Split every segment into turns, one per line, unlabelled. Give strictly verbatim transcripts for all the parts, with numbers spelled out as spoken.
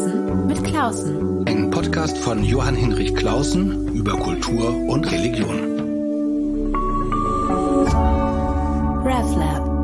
Wissen mit Klausen.
Ein Podcast von Johann Hinrich Clausen über Kultur und Religion.
RevLab.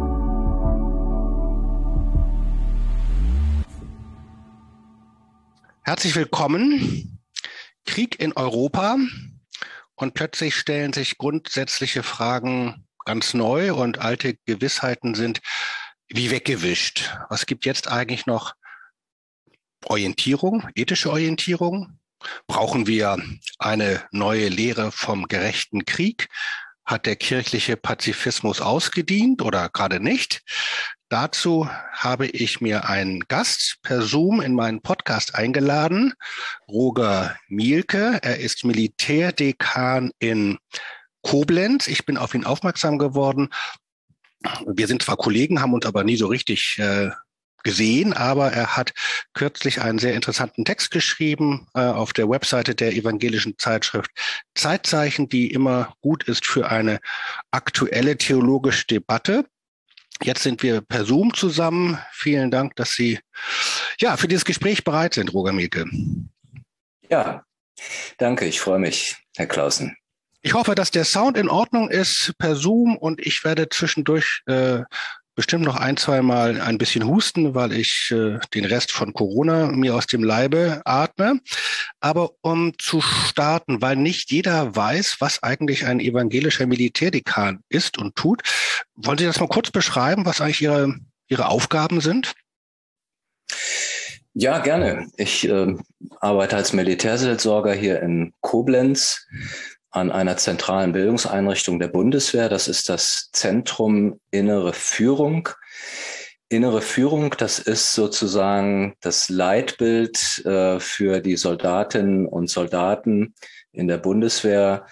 Herzlich willkommen. Krieg in Europa. Und plötzlich stellen sich grundsätzliche Fragen ganz neu und alte Gewissheiten sind wie weggewischt. Was gibt jetzt eigentlich noch Orientierung, ethische Orientierung? Brauchen wir eine neue Lehre vom gerechten Krieg? Hat der kirchliche Pazifismus ausgedient oder gerade nicht? Dazu habe ich mir einen Gast per Zoom in meinen Podcast eingeladen, Roger Mielke. Er ist Militärdekan in Koblenz. Ich bin auf ihn aufmerksam geworden. Wir sind zwar Kollegen, haben uns aber nie so richtig äh, gesehen, aber er hat kürzlich einen sehr interessanten Text geschrieben äh, auf der Webseite der evangelischen Zeitschrift Zeitzeichen, die immer gut ist für eine aktuelle theologische Debatte. Jetzt sind wir per Zoom zusammen. Vielen Dank, dass Sie ja für dieses Gespräch bereit sind, Roger Mielke.
Ja, danke. Ich freue mich, Herr Clausen.
Ich hoffe, dass der Sound in Ordnung ist per Zoom und ich werde zwischendurch äh, bestimmt noch ein, zwei Mal ein bisschen husten, weil ich äh, den Rest von Corona mir aus dem Leibe atme. Aber um zu starten, weil nicht jeder weiß, was eigentlich ein evangelischer Militärdekan ist und tut, wollen Sie das mal kurz beschreiben, was eigentlich Ihre, Ihre Aufgaben sind?
Ja, gerne. Ich äh, arbeite als Militärseelsorger hier in Koblenz an einer zentralen Bildungseinrichtung der Bundeswehr. Das ist das Zentrum Innere Führung. Innere Führung, das ist sozusagen das Leitbild äh, für die Soldatinnen und Soldaten in der Bundeswehr.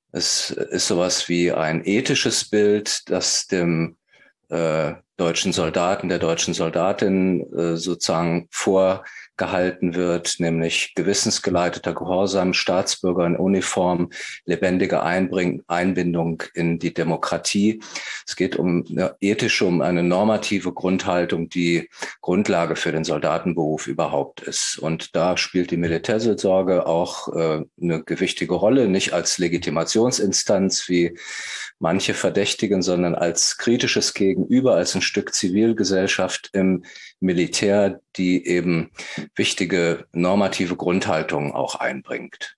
Es ist sowas wie ein ethisches Bild, das dem äh, deutschen Soldaten, der deutschen Soldatin äh, sozusagen vorgehalten wird, nämlich gewissensgeleiteter Gehorsam, Staatsbürger in Uniform, lebendige Einbring- Einbindung in die Demokratie. Es geht um eine ethische, um eine normative Grundhaltung, die Grundlage für den Soldatenberuf überhaupt ist. Und da spielt die Militärseelsorge auch äh, eine gewichtige Rolle, nicht als Legitimationsinstanz wie manche verdächtigen, sondern als kritisches Gegenüber, als ein Stück Zivilgesellschaft im Militär, die eben wichtige normative Grundhaltungen auch einbringt.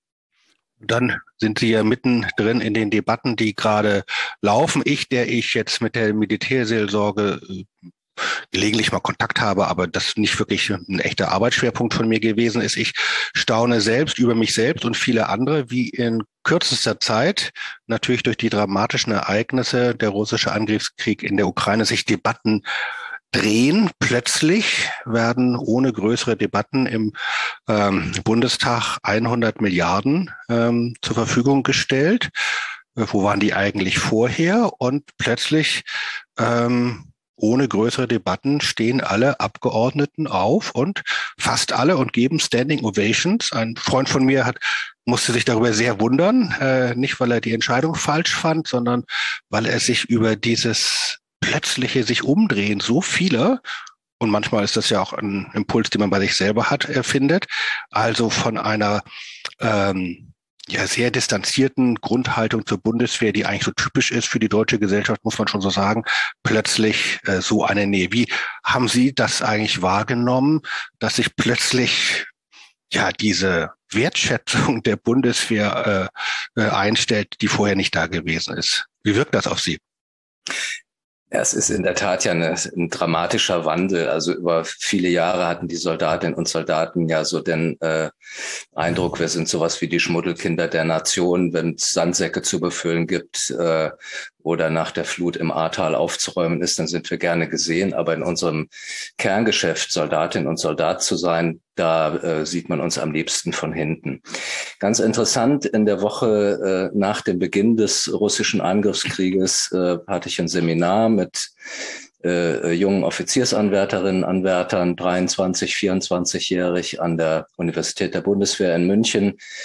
Dann sind Sie ja mittendrin in den Debatten, die gerade laufen. Ich, der ich jetzt mit der Militärseelsorge gelegentlich mal Kontakt habe, aber das nicht wirklich ein echter Arbeitsschwerpunkt von mir gewesen ist. Ich staune selbst über mich selbst und viele andere, wie in kürzester Zeit, natürlich durch die dramatischen Ereignisse, der russische Angriffskrieg in der Ukraine, sich Debatten drehen. Plötzlich werden ohne größere Debatten im ähm, Bundestag hundert Milliarden ähm, zur Verfügung gestellt. Äh, wo waren die eigentlich vorher? Und plötzlich ähm, ohne größere Debatten stehen alle Abgeordneten auf und fast alle und geben Standing Ovations. Ein Freund von mir hat musste sich darüber sehr wundern, äh, nicht weil er die Entscheidung falsch fand, sondern weil er sich über dieses plötzliche sich umdrehen so viele, und manchmal ist das ja auch ein Impuls, den man bei sich selber hat, erfindet, also von einer ähm, ja sehr distanzierten Grundhaltung zur Bundeswehr, die eigentlich so typisch ist für die deutsche Gesellschaft, muss man schon so sagen, plötzlich äh, so eine Nähe. Wie haben Sie das eigentlich wahrgenommen, dass sich plötzlich ja diese Wertschätzung der Bundeswehr äh, äh, einstellt, die vorher nicht da gewesen ist? Wie wirkt das auf Sie?
Ja, es ist in der Tat ja eine, ein dramatischer Wandel. Also über viele Jahre hatten die Soldatinnen und Soldaten ja so den äh, Eindruck, wir sind sowas wie die Schmuddelkinder der Nation, wenn es Sandsäcke zu befüllen gibt äh, oder nach der Flut im Ahrtal aufzuräumen ist, dann sind wir gerne gesehen. Aber in unserem Kerngeschäft, Soldatin und Soldat zu sein, da äh, sieht man uns am liebsten von hinten. Ganz interessant, in der Woche äh, nach dem Beginn des russischen Angriffskrieges äh, hatte ich ein Seminar mit äh, jungen Offiziersanwärterinnen, Anwärtern, dreiundzwanzig, vierundzwanzigjährig an der Universität der Bundeswehr in München.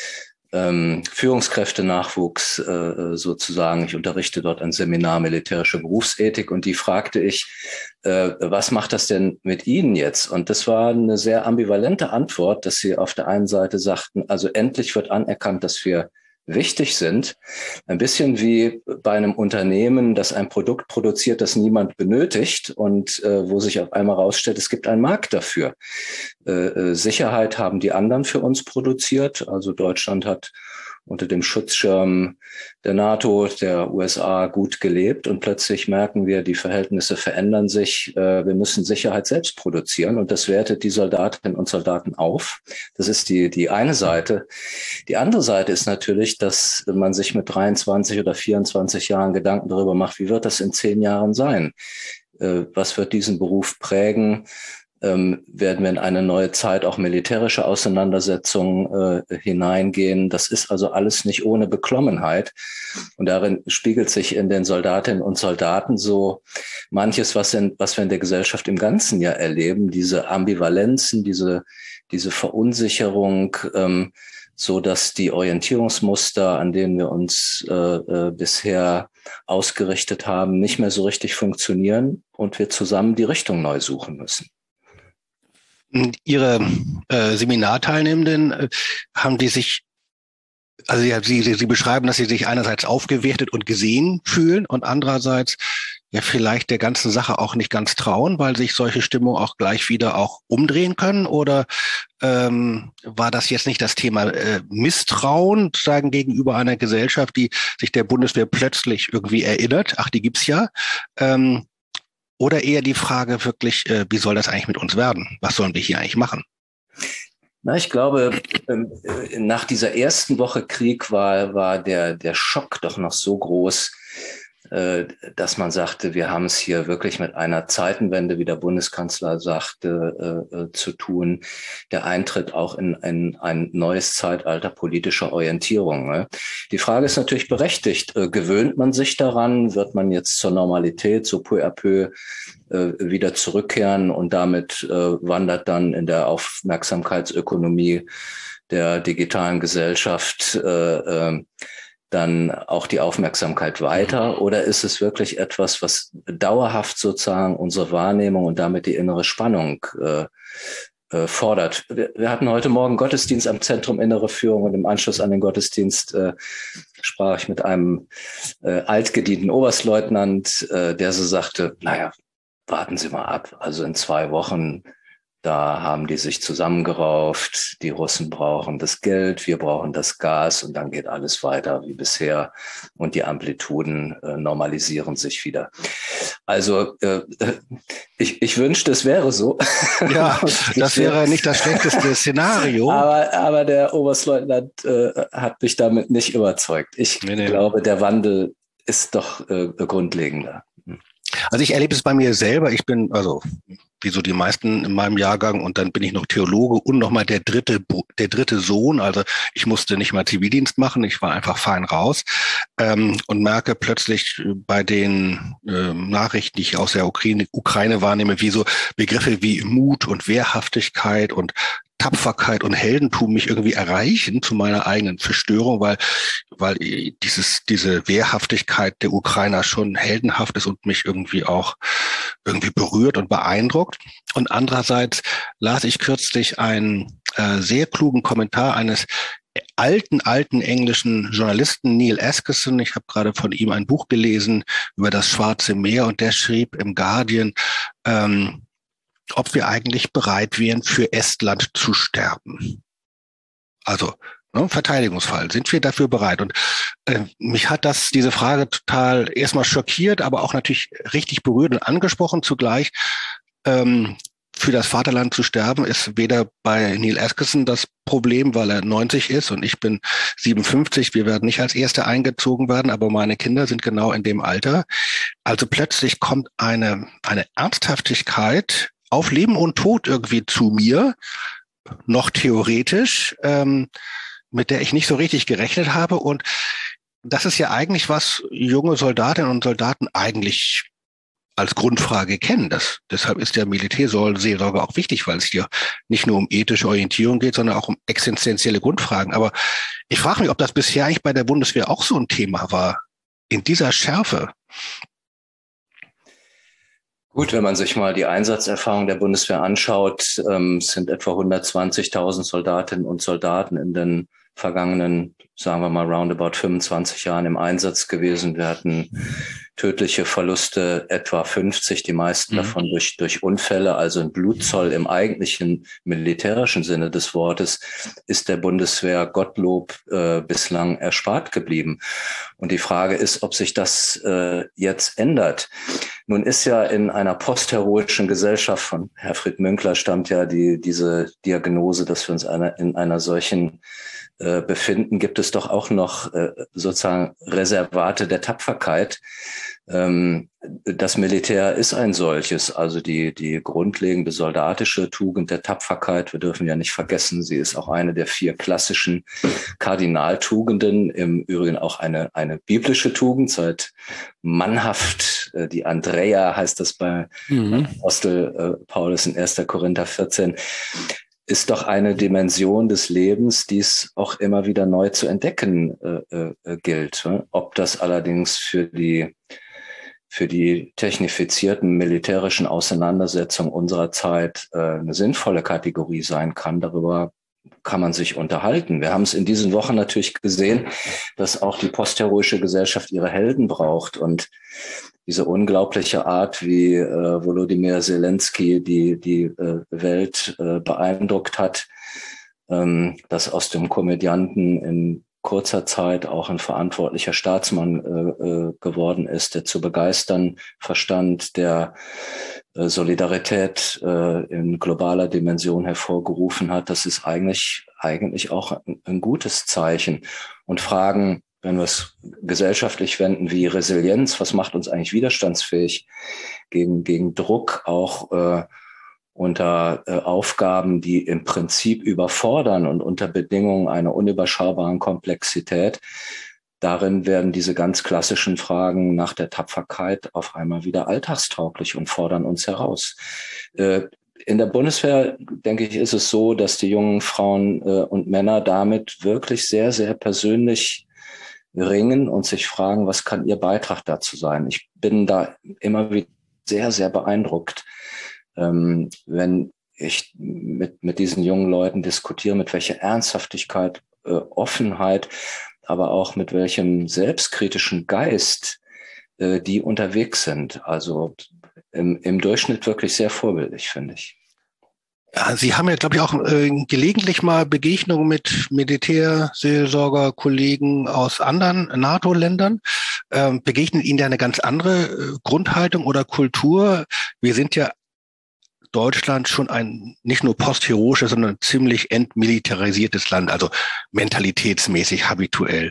ähm, Führungskräftenachwuchs äh, sozusagen. Ich unterrichte dort ein Seminar militärische Berufsethik und die fragte ich, äh, was macht das denn mit Ihnen jetzt? Und das war eine sehr ambivalente Antwort, dass sie auf der einen Seite sagten, also endlich wird anerkannt, dass wir wichtig sind. Ein bisschen wie bei einem Unternehmen, das ein Produkt produziert, das niemand benötigt und äh, wo sich auf einmal rausstellt, es gibt einen Markt dafür. Äh, äh, Sicherheit haben die anderen für uns produziert. Also Deutschland hat unter dem Schutzschirm der NATO, der U S A gut gelebt und plötzlich merken wir, die Verhältnisse verändern sich. Äh, wir müssen Sicherheit selbst produzieren und das wertet die Soldatinnen und Soldaten auf. Das ist die, die eine Seite. Die andere Seite ist natürlich, dass man sich mit dreiundzwanzig oder vierundzwanzig Jahren Gedanken darüber macht, wie wird das in zehn Jahren sein? Äh, was wird diesen Beruf prägen? Ähm, werden wir in eine neue Zeit auch militärische Auseinandersetzungen äh, hineingehen. Das ist also alles nicht ohne Beklommenheit. Und darin spiegelt sich in den Soldatinnen und Soldaten so manches, was, in, was wir in der Gesellschaft im Ganzen ja erleben, diese Ambivalenzen, diese, diese Verunsicherung, ähm, so dass die Orientierungsmuster, an denen wir uns äh, äh, bisher ausgerichtet haben, nicht mehr so richtig funktionieren und wir zusammen die Richtung neu suchen müssen.
Ihre äh, Seminarteilnehmenden, äh, haben die sich, also ja, Sie, Sie beschreiben, dass Sie sich einerseits aufgewertet und gesehen fühlen und andererseits ja vielleicht der ganzen Sache auch nicht ganz trauen, weil sich solche Stimmungen auch gleich wieder auch umdrehen können? Oder ähm, war das jetzt nicht das Thema äh, Misstrauen sagen gegenüber einer Gesellschaft, die sich der Bundeswehr plötzlich irgendwie erinnert? Ach, die gibt's ja. Ähm, Oder eher die Frage wirklich, äh, wie soll das eigentlich mit uns werden? Was sollen wir hier eigentlich machen?
Na, ich glaube, ähm, nach dieser ersten Woche Krieg war, war der, der Schock doch noch so groß, äh, dass man sagte, wir haben es hier wirklich mit einer Zeitenwende, wie der Bundeskanzler sagte, äh, äh, zu tun. Der Eintritt auch in, in ein neues Zeitalter politischer Orientierung. Ne? Die Frage ist natürlich berechtigt. Äh, gewöhnt man sich daran? Wird man jetzt zur Normalität so peu à peu äh, wieder zurückkehren und damit äh, wandert dann in der Aufmerksamkeitsökonomie der digitalen Gesellschaft äh, äh, dann auch die Aufmerksamkeit weiter? Oder ist es wirklich etwas, was dauerhaft sozusagen unsere Wahrnehmung und damit die innere Spannung äh, äh, fordert? Wir, wir hatten heute Morgen Gottesdienst am Zentrum Innere Führung und im Anschluss an den Gottesdienst äh, sprach ich mit einem äh, altgedienten Oberstleutnant, äh, der so sagte, naja, warten Sie mal ab, also in zwei Wochen da haben die sich zusammengerauft, die Russen brauchen das Geld, wir brauchen das Gas und dann geht alles weiter wie bisher und die Amplituden äh, normalisieren sich wieder. Also äh, ich, ich wünschte, es wäre so.
Ja, das wäre nicht das schlechteste Szenario.
Aber, aber der Oberstleutnant äh, hat mich damit nicht überzeugt. Ich nee, nee. glaube, der Wandel ist doch äh, grundlegender.
Also ich erlebe es bei mir selber. Ich bin, also wie so die meisten in meinem Jahrgang, und dann bin ich noch Theologe und nochmal der dritte, der dritte Sohn. Also ich musste nicht mal Zivildienst machen, ich war einfach fein raus ähm, und merke plötzlich bei den äh, Nachrichten, die ich aus der Ukraine, Ukraine wahrnehme, wie so Begriffe wie Mut und Wehrhaftigkeit und Tapferkeit und Heldentum mich irgendwie erreichen zu meiner eigenen Verstörung, weil weil dieses diese Wehrhaftigkeit der Ukrainer schon heldenhaft ist und mich irgendwie auch irgendwie berührt und beeindruckt. Und andererseits las ich kürzlich einen äh, sehr klugen Kommentar eines alten, alten englischen Journalisten, Neil Askison. Ich habe gerade von ihm ein Buch gelesen über das Schwarze Meer und der schrieb im Guardian, ähm, ob wir eigentlich bereit wären, für Estland zu sterben. Also ne, Verteidigungsfall, sind wir dafür bereit? Und äh, mich hat das diese Frage total erstmal schockiert, aber auch natürlich richtig berührt und angesprochen zugleich. Ähm, für das Vaterland zu sterben ist weder bei Neil Askison das Problem, weil er neunzig ist und ich bin siebenundfünfzig. Wir werden nicht als Erste eingezogen werden, aber meine Kinder sind genau in dem Alter. Also plötzlich kommt eine eine Ernsthaftigkeit auf Leben und Tod irgendwie zu mir, noch theoretisch, ähm, mit der ich nicht so richtig gerechnet habe. Und das ist ja eigentlich, was junge Soldatinnen und Soldaten eigentlich als Grundfrage kennen. Das, deshalb ist der Militärseelsorge auch wichtig, weil es hier nicht nur um ethische Orientierung geht, sondern auch um existenzielle Grundfragen. Aber ich frage mich, ob das bisher eigentlich bei der Bundeswehr auch so ein Thema war, in dieser Schärfe.
Gut, wenn man sich mal die Einsatzerfahrung der Bundeswehr anschaut, ähm, sind etwa hundertzwanzigtausend Soldatinnen und Soldaten in den vergangenen, sagen wir mal, roundabout fünfundzwanzig Jahren im Einsatz gewesen. Wir hatten tödliche Verluste, etwa fünfzig, die meisten mhm. davon durch, durch Unfälle, also ein Blutzoll im eigentlichen militärischen Sinne des Wortes, ist der Bundeswehr Gottlob äh, bislang erspart geblieben. Und die Frage ist, ob sich das äh, jetzt ändert. Nun ist ja in einer postheroischen Gesellschaft, von Herfried Münkler stammt ja die, diese Diagnose, dass wir uns einer, in einer solchen äh, befinden, gibt es doch auch noch äh, sozusagen Reservate der Tapferkeit. Ähm, das Militär ist ein solches, also die, die grundlegende soldatische Tugend der Tapferkeit. Wir dürfen ja nicht vergessen, sie ist auch eine der vier klassischen Kardinaltugenden, im Übrigen auch eine, eine biblische Tugend, seit mannhaft, äh, die Andrea heißt das bei mhm. Apostel äh, Paulus in erster Korinther vierzehn, ist doch eine Dimension des Lebens, die es auch immer wieder neu zu entdecken äh, äh, gilt. Ob das allerdings für die für die technifizierten militärischen Auseinandersetzungen unserer Zeit äh, eine sinnvolle Kategorie sein kann, darüber kann man sich unterhalten. Wir haben es in diesen Wochen natürlich gesehen, dass auch die postheroische Gesellschaft ihre Helden braucht, und diese unglaubliche Art, wie äh, Volodymyr Zelensky die die äh, Welt äh, beeindruckt hat, ähm, dass aus dem Komödianten in kurzer Zeit auch ein verantwortlicher Staatsmann äh, äh, geworden ist, der zu begeistern verstand, der äh, Solidarität äh, in globaler Dimension hervorgerufen hat. Das ist eigentlich eigentlich auch ein, ein gutes Zeichen. Und Fragen, wenn wir es gesellschaftlich wenden, wie Resilienz, was macht uns eigentlich widerstandsfähig gegen gegen Druck, auch äh, unter äh, Aufgaben, die im Prinzip überfordern und unter Bedingungen einer unüberschaubaren Komplexität. Darin werden diese ganz klassischen Fragen nach der Tapferkeit auf einmal wieder alltagstauglich und fordern uns heraus. Äh, in der Bundeswehr, denke ich, ist es so, dass die jungen Frauen äh, und Männer damit wirklich sehr, sehr persönlich ringen und sich fragen, was kann ihr Beitrag dazu sein? Ich bin da immer wieder sehr, sehr beeindruckt, Ähm, wenn ich mit, mit diesen jungen Leuten diskutiere, mit welcher Ernsthaftigkeit, äh, Offenheit, aber auch mit welchem selbstkritischen Geist äh, die unterwegs sind. Also im, im Durchschnitt wirklich sehr vorbildlich, finde ich.
Ja, Sie haben ja, glaube ich, auch äh, gelegentlich mal Begegnungen mit Militärseelsorger, Kollegen aus anderen NATO-Ländern. Ähm, begegnet Ihnen da eine ganz andere äh, Grundhaltung oder Kultur? Wir sind ja Deutschland schon ein nicht nur postheroisches, sondern ziemlich entmilitarisiertes Land, also mentalitätsmäßig, habituell.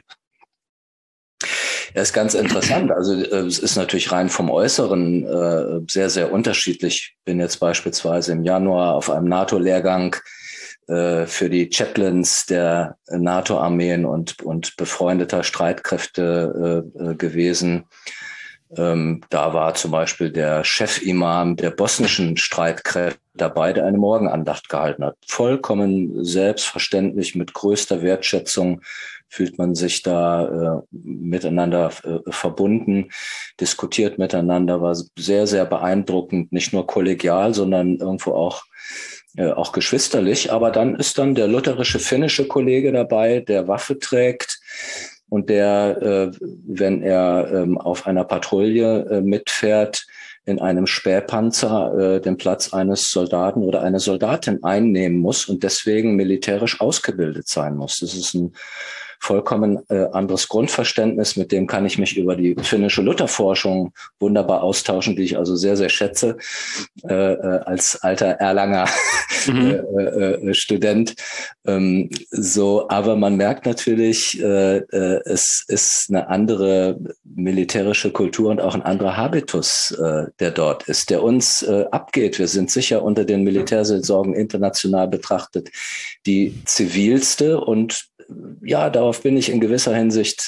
Ja, ist ganz interessant. Also äh, es ist natürlich rein vom Äußeren äh, sehr, sehr unterschiedlich. Ich bin jetzt beispielsweise im Januar auf einem NATO-Lehrgang äh, für die Chaplains der NATO-Armeen und, und befreundeter Streitkräfte äh, äh, gewesen. Ähm, da war zum Beispiel der Chefimam der bosnischen Streitkräfte dabei, der eine Morgenandacht gehalten hat. Vollkommen selbstverständlich, mit größter Wertschätzung fühlt man sich da äh, miteinander äh, verbunden, diskutiert miteinander, war sehr, sehr beeindruckend, nicht nur kollegial, sondern irgendwo auch äh, auch geschwisterlich. Aber dann ist dann der lutherische finnische Kollege dabei, der Waffe trägt, und der, äh, wenn er ähm, auf einer Patrouille äh, mitfährt, in einem Spähpanzer äh, den Platz eines Soldaten oder einer Soldatin einnehmen muss und deswegen militärisch ausgebildet sein muss. Das ist ein vollkommen äh, anderes Grundverständnis, mit dem kann ich mich über die finnische Lutherforschung wunderbar austauschen, die ich also sehr, sehr schätze, äh, äh, als alter Erlanger mhm. äh, äh, Student. Ähm, so, aber man merkt natürlich, äh, äh, es ist eine andere militärische Kultur und auch ein anderer Habitus, äh, der dort ist, der uns äh, abgeht. Wir sind sicher unter den Militärseelsorgen international betrachtet die zivilste, und ja, darauf bin ich in gewisser Hinsicht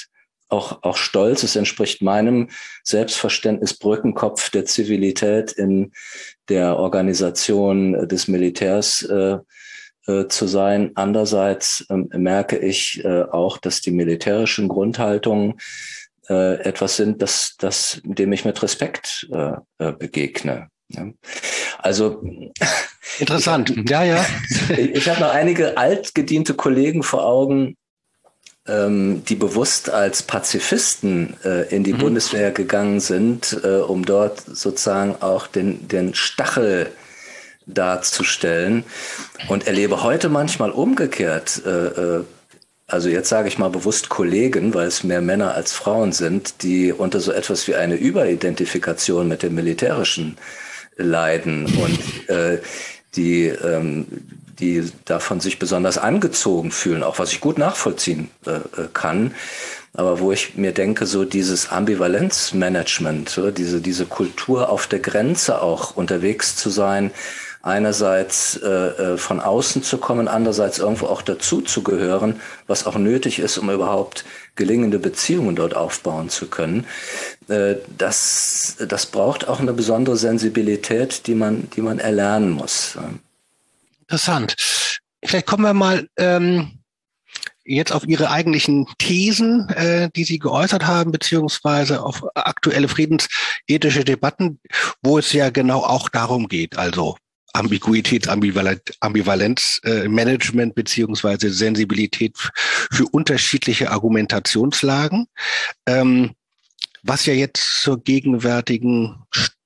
auch, auch stolz. Es entspricht meinem Selbstverständnis, Brückenkopf der Zivilität in der Organisation des Militärs äh, äh, zu sein. Andererseits äh, merke ich äh, auch, dass die militärischen Grundhaltungen äh, etwas sind, das, das, dem ich mit Respekt äh, äh, begegne. Ja. Also
interessant.
Ich,
ja, ja.
ich, ich habe noch einige altgediente Kollegen vor Augen, ähm, die bewusst als Pazifisten äh, in die mhm. Bundeswehr gegangen sind, äh, um dort sozusagen auch den, den Stachel darzustellen, und erlebe heute manchmal umgekehrt, äh, also jetzt sage ich mal bewusst Kollegen, weil es mehr Männer als Frauen sind, die unter so etwas wie eine Überidentifikation mit dem Militärischen leiden und äh, die, ähm, die davon sich besonders angezogen fühlen, auch was ich gut nachvollziehen äh, kann. Aber wo ich mir denke, so dieses Ambivalenzmanagement, so diese, diese Kultur auf der Grenze auch unterwegs zu sein, einerseits äh, von außen zu kommen, andererseits irgendwo auch dazu zu gehören, was auch nötig ist, um überhaupt gelingende Beziehungen dort aufbauen zu können. Äh, das, das braucht auch eine besondere Sensibilität, die man, die man erlernen muss.
Interessant. Vielleicht kommen wir mal ähm, jetzt auf Ihre eigentlichen Thesen, äh, die Sie geäußert haben, beziehungsweise auf aktuelle friedensethische Debatten, wo es ja genau auch darum geht, also Ambiguität, Ambivalenz, Ambivalenzmanagement äh, beziehungsweise Sensibilität für unterschiedliche Argumentationslagen. Ähm, was ja jetzt zur gegenwärtigen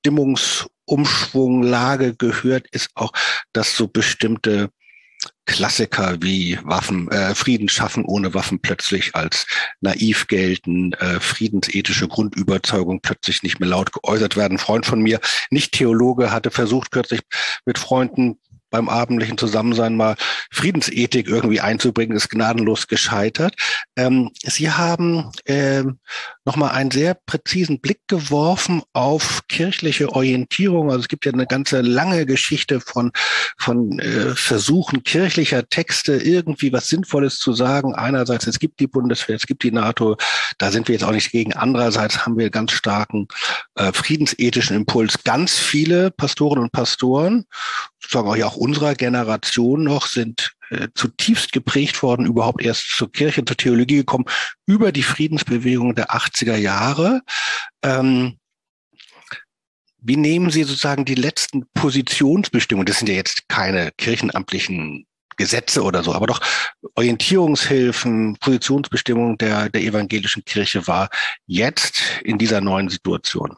Stimmungsumschwunglage gehört, ist auch, dass so bestimmte Klassiker wie Waffen, äh, Frieden schaffen ohne Waffen plötzlich als naiv gelten, äh, friedensethische Grundüberzeugung plötzlich nicht mehr laut geäußert werden. Ein Freund von mir, nicht Theologe, hatte versucht kürzlich mit Freunden beim abendlichen Zusammensein mal Friedensethik irgendwie einzubringen, ist gnadenlos gescheitert. Ähm, Sie haben ähm, nochmal einen sehr präzisen Blick geworfen auf kirchliche Orientierung. Also es gibt ja eine ganze lange Geschichte von von äh, Versuchen kirchlicher Texte irgendwie was Sinnvolles zu sagen. Einerseits, es gibt die Bundeswehr, es gibt die NATO, da sind wir jetzt auch nicht gegen. Andererseits haben wir ganz starken äh, friedensethischen Impuls. Ganz viele Pastoren und Pastoren, sozusagen auch ja auch unserer Generation noch, sind äh, zutiefst geprägt worden, überhaupt erst zur Kirche, zur Theologie gekommen, über die Friedensbewegung der achtziger Jahre. Ähm, wie nehmen Sie sozusagen die letzten Positionsbestimmungen, das sind ja jetzt keine kirchenamtlichen Gesetze oder so, aber doch Orientierungshilfen, Positionsbestimmungen der, der evangelischen Kirche war jetzt in dieser neuen Situation?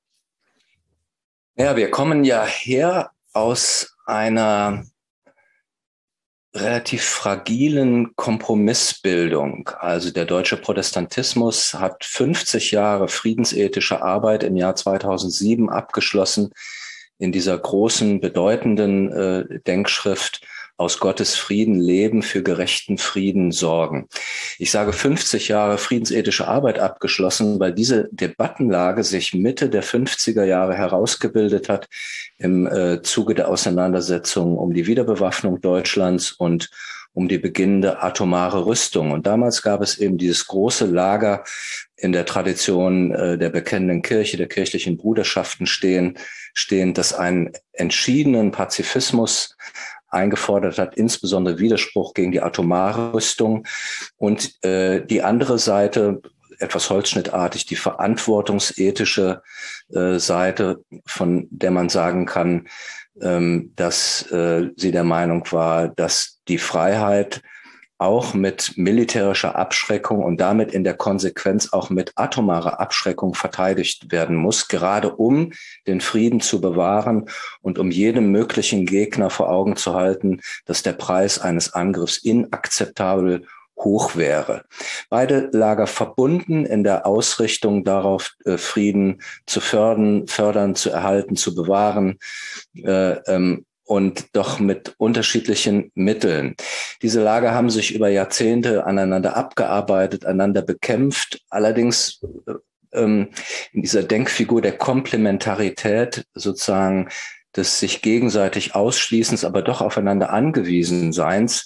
Ja, wir kommen ja her aus einer relativ fragilen Kompromissbildung. Also der deutsche Protestantismus hat fünfzig Jahre friedensethische Arbeit im Jahr zweitausendsieben abgeschlossen in dieser großen, bedeutenden äh, Denkschrift Aus Gottes Frieden leben, für gerechten Frieden sorgen. Ich sage fünfzig Jahre friedensethische Arbeit abgeschlossen, weil diese Debattenlage sich Mitte der fünfziger Jahre herausgebildet hat im äh, Zuge der Auseinandersetzungen um die Wiederbewaffnung Deutschlands und um die beginnende atomare Rüstung. Und damals gab es eben dieses große Lager in der Tradition äh, der bekennenden Kirche, der kirchlichen Bruderschaften stehen, stehen, das einen entschiedenen Pazifismus eingefordert hat, insbesondere Widerspruch gegen die atomare Rüstung, und äh, die andere Seite, etwas holzschnittartig, die verantwortungsethische äh, Seite, von der man sagen kann, ähm, dass äh, sie der Meinung war, dass die Freiheit auch mit militärischer Abschreckung und damit in der Konsequenz auch mit atomarer Abschreckung verteidigt werden muss, gerade um den Frieden zu bewahren und um jedem möglichen Gegner vor Augen zu halten, dass der Preis eines Angriffs inakzeptabel hoch wäre. Beide Lager verbunden in der Ausrichtung darauf, Frieden zu fördern, fördern, zu erhalten, zu bewahren, äh, ähm, und doch mit unterschiedlichen Mitteln. Diese Lager haben sich über Jahrzehnte aneinander abgearbeitet, einander bekämpft, allerdings ähm, in dieser Denkfigur der Komplementarität, sozusagen des sich gegenseitig Ausschließens, aber doch aufeinander angewiesen Seins,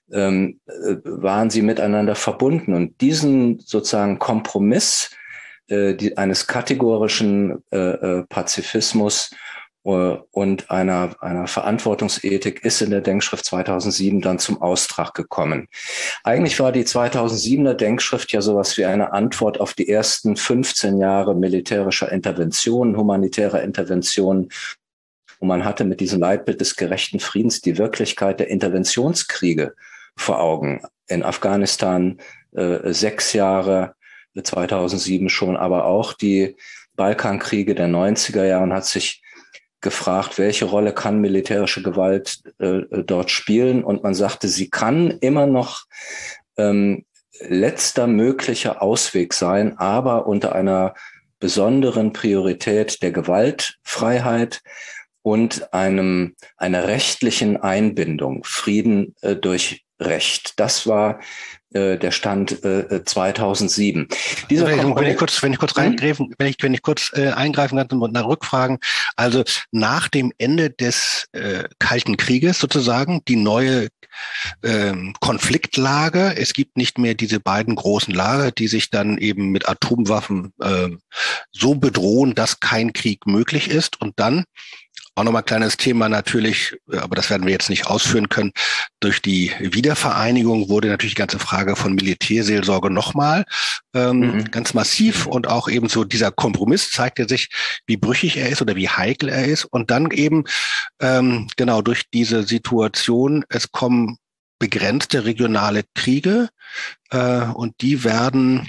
ähm, äh, waren sie miteinander verbunden. Und diesen sozusagen Kompromiss äh, die, eines kategorischen äh, äh, Pazifismus und einer, einer Verantwortungsethik ist in der Denkschrift zweitausendsieben dann zum Austrag gekommen. Eigentlich war die zweitausendsiebener Denkschrift ja sowas wie eine Antwort auf die ersten fünfzehn Jahre militärischer Intervention, humanitärer Intervention. Und man hatte mit diesem Leitbild des gerechten Friedens die Wirklichkeit der Interventionskriege vor Augen. In Afghanistan äh, sechs Jahre, zweitausendsieben schon, aber auch die Balkankriege der neunziger Jahre und hat sich gefragt, welche Rolle kann militärische Gewalt äh, dort spielen? Und man sagte, sie kann immer noch ähm, letzter möglicher Ausweg sein, aber unter einer besonderen Priorität der Gewaltfreiheit und einem einer rechtlichen Einbindung, Frieden äh, durch Recht. Das war äh, der Stand äh, zweitausendsieben.
Dieser wenn, wenn ich kurz, wenn ich kurz reingreifen, wenn ich, wenn ich kurz äh, eingreifen kann und nach Rückfragen. Also nach dem Ende des äh, Kalten Krieges sozusagen die neue ähm, Konfliktlage. Es gibt nicht mehr diese beiden großen Lager, die sich dann eben mit Atomwaffen äh, so bedrohen, dass kein Krieg möglich ist. Und dann auch nochmal ein kleines Thema natürlich, aber das werden wir jetzt nicht ausführen können. Durch die Wiedervereinigung wurde natürlich die ganze Frage von Militärseelsorge nochmal ähm, mhm. ganz massiv und auch eben so dieser Kompromiss zeigte sich, wie brüchig er ist oder wie heikel er ist. Und dann eben ähm, genau durch diese Situation, es kommen begrenzte regionale Kriege äh, und die werden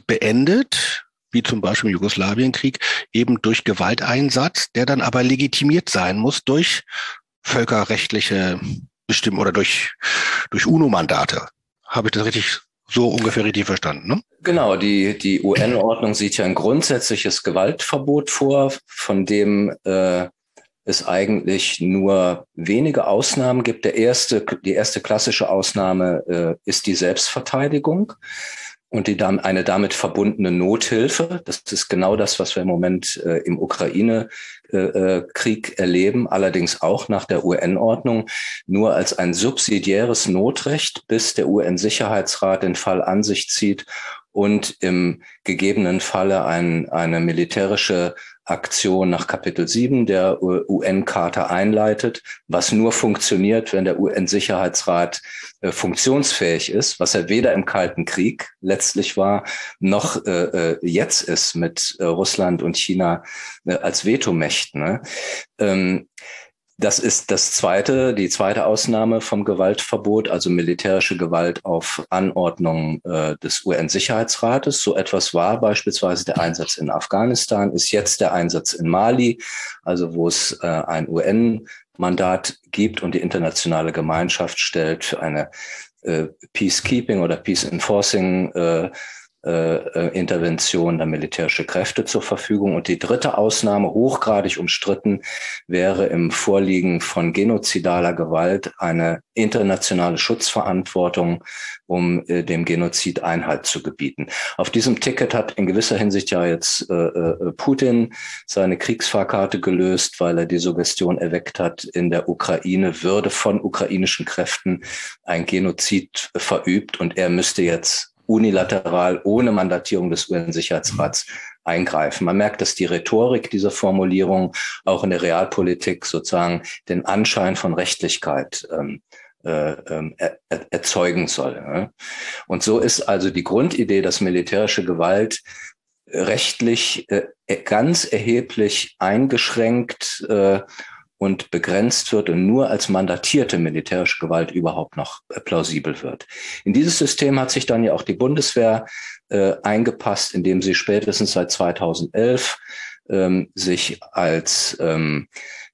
beendet, wie zum Beispiel im Jugoslawienkrieg, eben durch Gewalteinsatz, der dann aber legitimiert sein muss durch völkerrechtliche Bestimmungen oder durch, durch UNO-Mandate. Habe ich das richtig, so ungefähr richtig verstanden, ne?
Genau, die, die U N-Ordnung sieht ja ein grundsätzliches Gewaltverbot vor, von dem äh, es eigentlich nur wenige Ausnahmen gibt. Der erste, die erste klassische Ausnahme äh, ist die Selbstverteidigung. Und die eine damit verbundene Nothilfe, das ist genau das, was wir im Moment äh, im Ukraine-Krieg äh, erleben, allerdings auch nach der U N-Ordnung, nur als ein subsidiäres Notrecht, bis der U N-Sicherheitsrat den Fall an sich zieht und im gegebenen Falle ein, eine militärische Aktion nach Kapitel sieben der U N-Charta einleitet, was nur funktioniert, wenn der U N-Sicherheitsrat äh, funktionsfähig ist, was er weder im Kalten Krieg letztlich war, noch äh, jetzt ist mit äh, Russland und China äh, als Vetomächten. Ne? Ähm, Das ist das zweite, die zweite Ausnahme vom Gewaltverbot, also militärische Gewalt auf Anordnung äh, des U N-Sicherheitsrates. So etwas war beispielsweise der Einsatz in Afghanistan, ist jetzt der Einsatz in Mali, also wo es äh, ein U N-Mandat gibt und die internationale Gemeinschaft stellt für eine äh, Peacekeeping oder Peace Enforcing äh, Äh, Intervention der militärische Kräfte zur Verfügung. Und die dritte Ausnahme, hochgradig umstritten, wäre im Vorliegen von genozidaler Gewalt eine internationale Schutzverantwortung, um äh, dem Genozid Einhalt zu gebieten. Auf diesem Ticket hat in gewisser Hinsicht ja jetzt äh, äh, Putin seine Kriegsfahrkarte gelöst, weil er die Suggestion erweckt hat, in der Ukraine würde von ukrainischen Kräften ein Genozid verübt und er müsste jetzt unilateral ohne Mandatierung des U N-Sicherheitsrats eingreifen. Man merkt, dass die Rhetorik dieser Formulierung auch in der Realpolitik sozusagen den Anschein von Rechtlichkeit ähm, äh, er, erzeugen soll. Ne? Und so ist also die Grundidee, dass militärische Gewalt rechtlich äh, ganz erheblich eingeschränkt äh, und begrenzt wird und nur als mandatierte militärische Gewalt überhaupt noch plausibel wird. In dieses System hat sich dann ja auch die Bundeswehr äh, eingepasst, indem sie spätestens seit zweitausendelf ähm, sich als ähm,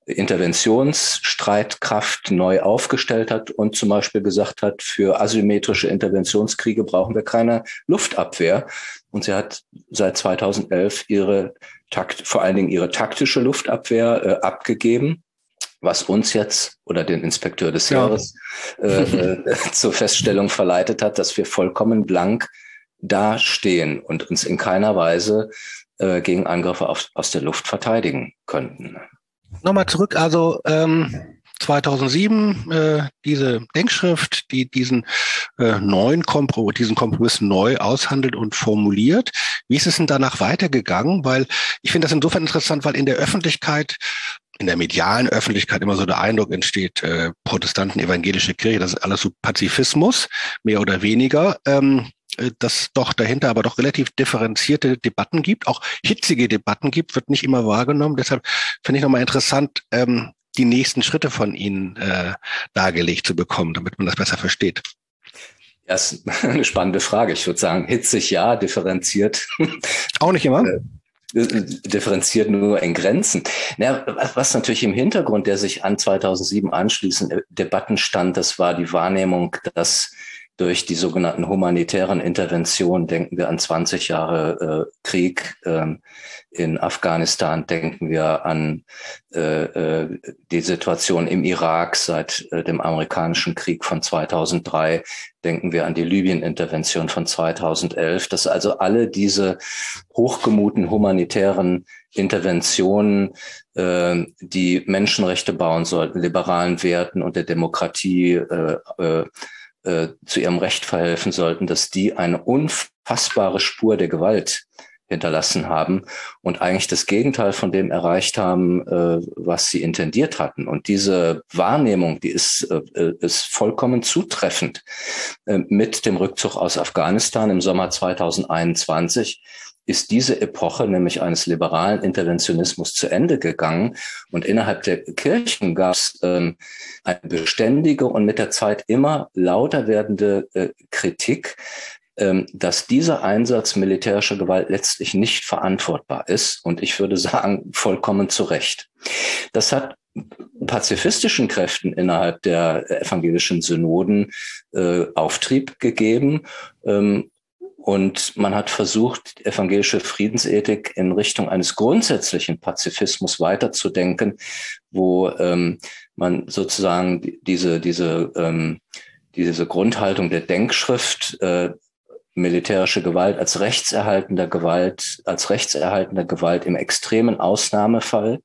Interventionsstreitkraft neu aufgestellt hat und zum Beispiel gesagt hat, für asymmetrische Interventionskriege brauchen wir keine Luftabwehr. Und sie hat seit zweitausendelf ihre Takt, vor allen Dingen ihre taktische Luftabwehr äh, abgegeben, was uns jetzt oder den Inspekteur des Heeres ja. äh, zur Feststellung verleitet hat, dass wir vollkommen blank dastehen und uns in keiner Weise äh, gegen Angriffe auf, aus der Luft verteidigen könnten.
Nochmal zurück, also ähm, zweitausendsieben äh, diese Denkschrift, die diesen äh, neuen Kompromiss, diesen Kompromiss neu aushandelt und formuliert. Wie ist es denn danach weitergegangen? Weil ich finde das insofern interessant, weil in der Öffentlichkeit, in der medialen Öffentlichkeit immer so der Eindruck entsteht, äh, Protestanten, evangelische Kirche, das ist alles so Pazifismus, mehr oder weniger. Ähm, dass doch dahinter aber doch relativ differenzierte Debatten gibt, auch hitzige Debatten gibt, wird nicht immer wahrgenommen. Deshalb finde ich nochmal interessant, ähm, die nächsten Schritte von Ihnen äh, dargelegt zu bekommen, damit man das besser versteht.
Das ist eine spannende Frage. Ich würde sagen, hitzig ja, differenziert.
Auch nicht immer?
Differenziert nur in Grenzen. Ja, was natürlich im Hintergrund der sich an zweitausendsieben anschließenden Debatten stand, das war die Wahrnehmung, dass durch die sogenannten humanitären Interventionen, denken wir an zwanzig Jahre äh, Krieg ähm, in Afghanistan, denken wir an äh, äh, die Situation im Irak seit äh, dem amerikanischen Krieg von zweitausenddrei, denken wir an die Libyen-Intervention von zweitausendelf, dass also alle diese hochgemuten humanitären Interventionen, äh, die Menschenrechte bauen sollten, liberalen Werten und der Demokratie äh, äh, zu ihrem Recht verhelfen sollten, dass die eine unfassbare Spur der Gewalt hinterlassen haben und eigentlich das Gegenteil von dem erreicht haben, was sie intendiert hatten. Und diese Wahrnehmung, die ist, ist vollkommen zutreffend. Mit dem Rückzug aus Afghanistan im Sommer zweitausendeinundzwanzig ist diese Epoche nämlich eines liberalen Interventionismus zu Ende gegangen. Und innerhalb der Kirchen gab es ähm, eine beständige und mit der Zeit immer lauter werdende äh, Kritik, ähm, dass dieser Einsatz militärischer Gewalt letztlich nicht verantwortbar ist. Und ich würde sagen, vollkommen zu Recht. Das hat pazifistischen Kräften innerhalb der evangelischen Synoden äh, Auftrieb gegeben. Ähm, Und man hat versucht, die evangelische Friedensethik in Richtung eines grundsätzlichen Pazifismus weiterzudenken, wo ähm, man sozusagen diese diese ähm, diese Grundhaltung der Denkschrift, äh, militärische Gewalt als rechtserhaltender Gewalt, als rechtserhaltender Gewalt im extremen Ausnahmefall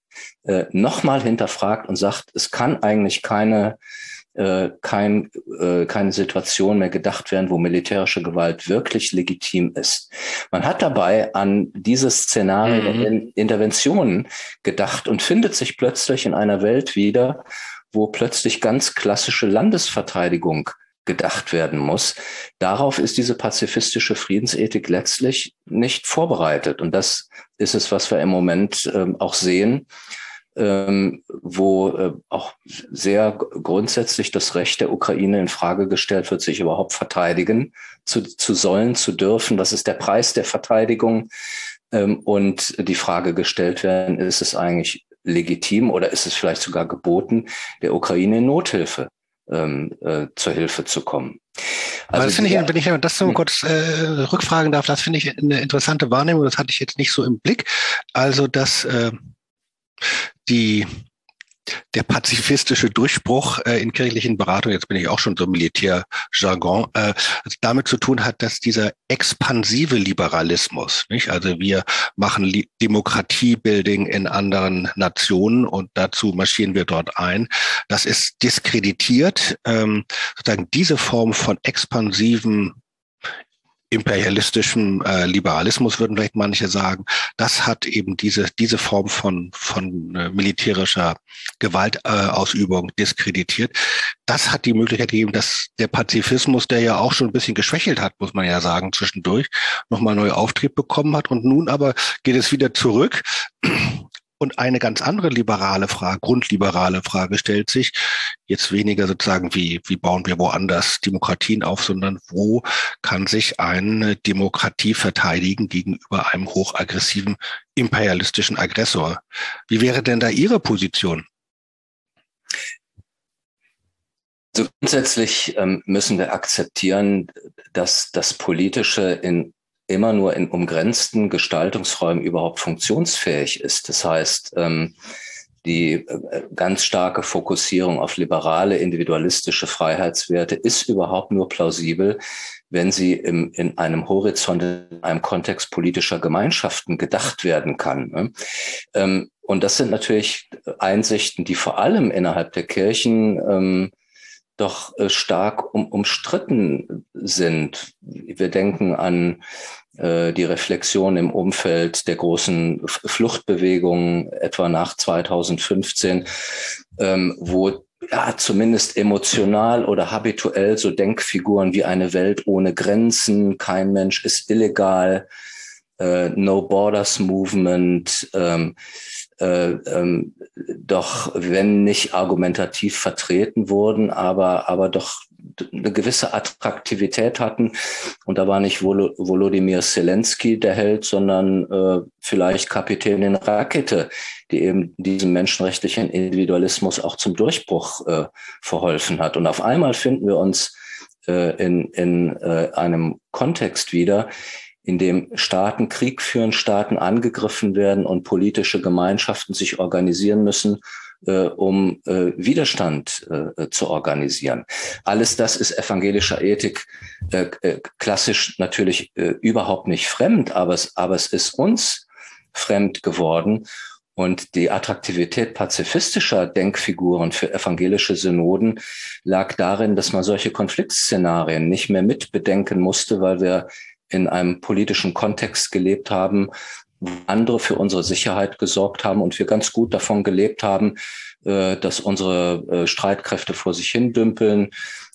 äh, nochmal hinterfragt und sagt, es kann eigentlich keine Äh, kein, äh, keine Situation mehr gedacht werden, wo militärische Gewalt wirklich legitim ist. Man hat dabei an diese Szenarien mhm. in Interventionen gedacht und findet sich plötzlich in einer Welt wieder, wo plötzlich ganz klassische Landesverteidigung gedacht werden muss. Darauf ist diese pazifistische Friedensethik letztlich nicht vorbereitet. Und das ist es, was wir im Moment ähm, auch sehen, Ähm, wo äh, auch sehr grundsätzlich das Recht der Ukraine in Frage gestellt wird, sich überhaupt verteidigen zu, zu sollen, zu dürfen. Was ist der Preis der Verteidigung? Ähm, und die Frage gestellt werden, ist es eigentlich legitim oder ist es vielleicht sogar geboten, der Ukraine in Nothilfe ähm, äh, zur Hilfe zu kommen?
Also das finde ich, wenn ich das so kurz äh, rückfragen darf, das finde ich eine interessante Wahrnehmung. Das hatte ich jetzt nicht so im Blick. Also dass äh, die, der pazifistische Durchbruch äh, in kirchlichen Beratungen, jetzt bin ich auch schon so Militärjargon, äh, damit zu tun hat, dass dieser expansive Liberalismus, nicht? Also wir machen Li- Demokratiebuilding in anderen Nationen und dazu marschieren wir dort ein. Das ist diskreditiert. Ähm, sozusagen diese Form von expansivem imperialistischem äh, Liberalismus, würden vielleicht manche sagen, das hat eben diese diese Form von von äh, militärischer Gewaltausübung äh, diskreditiert. Das hat die Möglichkeit gegeben, dass der Pazifismus, der ja auch schon ein bisschen geschwächelt hat, muss man ja sagen, zwischendurch, nochmal neu Auftrieb bekommen hat. Und nun aber geht es wieder zurück. Und eine ganz andere liberale Frage, grundliberale Frage stellt sich, jetzt weniger sozusagen, wie, wie bauen wir woanders Demokratien auf, sondern wo kann sich eine Demokratie verteidigen gegenüber einem hochaggressiven imperialistischen Aggressor? Wie wäre denn da Ihre Position?
Also grundsätzlich ähm, müssen wir akzeptieren, dass das Politische in immer nur in umgrenzten Gestaltungsräumen überhaupt funktionsfähig ist. Das heißt, ähm, die ganz starke Fokussierung auf liberale, individualistische Freiheitswerte ist überhaupt nur plausibel, wenn sie im, in einem Horizont, in einem Kontext politischer Gemeinschaften gedacht werden kann. Und das sind natürlich Einsichten, die vor allem innerhalb der Kirchen doch stark um, umstritten sind. Wir denken an äh, die Reflexion im Umfeld der großen Fluchtbewegungen, etwa nach zweitausendfünfzehn, ähm, wo ja zumindest emotional oder habituell so Denkfiguren wie eine Welt ohne Grenzen, kein Mensch ist illegal, äh, No Borders Movement, ähm, Äh, ähm, doch wenn nicht argumentativ vertreten wurden, aber aber doch eine gewisse Attraktivität hatten. Und da war nicht Vol- Volodymyr Zelensky der Held, sondern äh, vielleicht Kapitänin Rakete, die eben diesem menschenrechtlichen Individualismus auch zum Durchbruch äh, verholfen hat. Und auf einmal finden wir uns äh, in in äh, einem Kontext wieder, in dem Staaten Krieg führen, Staaten angegriffen werden und politische Gemeinschaften sich organisieren müssen, äh, um äh, Widerstand äh, zu organisieren. Alles das ist evangelischer Ethik äh, äh, klassisch natürlich äh, überhaupt nicht fremd, aber es, aber es ist uns fremd geworden. Und die Attraktivität pazifistischer Denkfiguren für evangelische Synoden lag darin, dass man solche Konfliktszenarien nicht mehr mitbedenken musste, weil wir in einem politischen Kontext gelebt haben, wo andere für unsere Sicherheit gesorgt haben und wir ganz gut davon gelebt haben, dass unsere Streitkräfte vor sich hin dümpeln.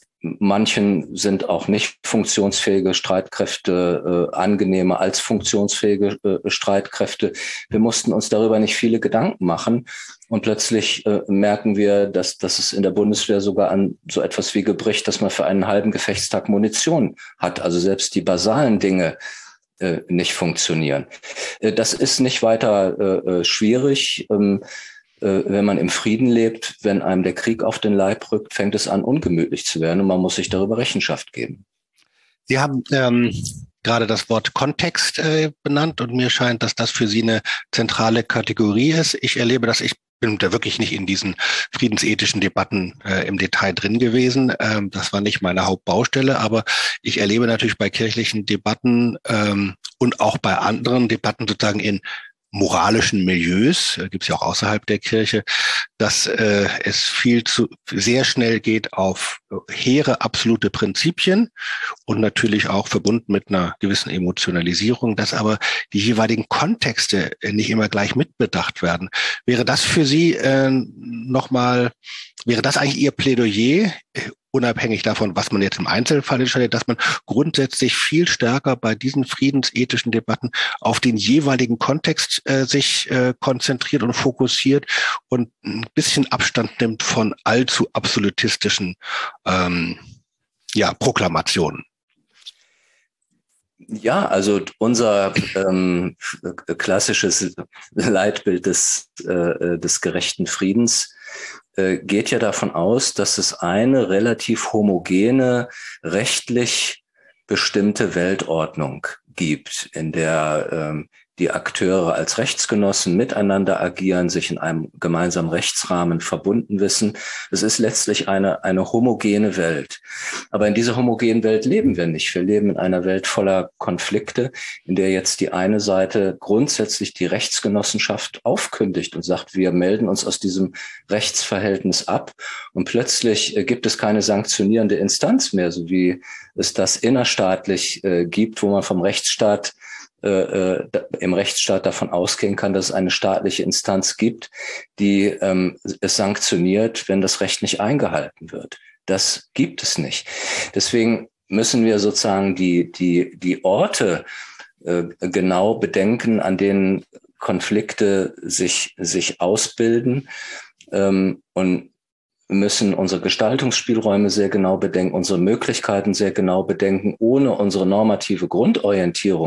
Manchen sind auch nicht funktionsfähige Streitkräfte äh, angenehmer als funktionsfähige äh, Streitkräfte. Wir mussten uns darüber nicht viele Gedanken machen. Und plötzlich äh, merken wir, dass, dass es in der Bundeswehr sogar an so etwas wie gebricht, dass man für einen halben Gefechtstag Munition hat. Also selbst die basalen Dinge äh, nicht funktionieren. Äh, das ist nicht weiter äh, schwierig. Ähm, Wenn man im Frieden lebt, wenn einem der Krieg auf den Leib rückt, fängt es an, ungemütlich zu werden und man muss sich darüber Rechenschaft geben.
Sie haben ähm, gerade das Wort Kontext äh, benannt und mir scheint, dass das für Sie eine zentrale Kategorie ist. Ich erlebe das, ich bin da wirklich nicht in diesen friedensethischen Debatten äh, im Detail drin gewesen. Ähm, das war nicht meine Hauptbaustelle, aber ich erlebe natürlich bei kirchlichen Debatten ähm, und auch bei anderen Debatten sozusagen in moralischen Milieus, äh, gibt es ja auch außerhalb der Kirche, dass äh, es viel zu sehr schnell geht auf hehre absolute Prinzipien und natürlich auch verbunden mit einer gewissen Emotionalisierung, dass aber die jeweiligen Kontexte nicht immer gleich mitbedacht werden. Wäre das für Sie äh, nochmal, wäre das eigentlich Ihr Plädoyer, unabhängig davon, was man jetzt im Einzelfall entscheidet, dass man grundsätzlich viel stärker bei diesen friedensethischen Debatten auf den jeweiligen Kontext äh, sich äh, konzentriert und fokussiert und ein bisschen Abstand nimmt von allzu absolutistischen ähm, ja, Proklamationen?
Ja, also unser ähm, klassisches Leitbild des, äh, des gerechten Friedens äh, geht ja davon aus, dass es eine relativ homogene, rechtlich bestimmte Weltordnung gibt, in der ähm, die Akteure als Rechtsgenossen miteinander agieren, sich in einem gemeinsamen Rechtsrahmen verbunden wissen. Es ist letztlich eine, eine homogene Welt. Aber in dieser homogenen Welt leben wir nicht. Wir leben in einer Welt voller Konflikte, in der jetzt die eine Seite grundsätzlich die Rechtsgenossenschaft aufkündigt und sagt, wir melden uns aus diesem Rechtsverhältnis ab. Und plötzlich äh, gibt es keine sanktionierende Instanz mehr, so wie es das innerstaatlich äh, gibt, wo man vom Rechtsstaat Äh, im Rechtsstaat davon ausgehen kann, dass es eine staatliche Instanz gibt, die ähm, es sanktioniert, wenn das Recht nicht eingehalten wird. Das gibt es nicht. Deswegen müssen wir sozusagen die die die Orte äh, genau bedenken, an denen Konflikte sich sich ausbilden, ähm, und müssen unsere Gestaltungsspielräume sehr genau bedenken, unsere Möglichkeiten sehr genau bedenken, ohne unsere normative Grundorientierung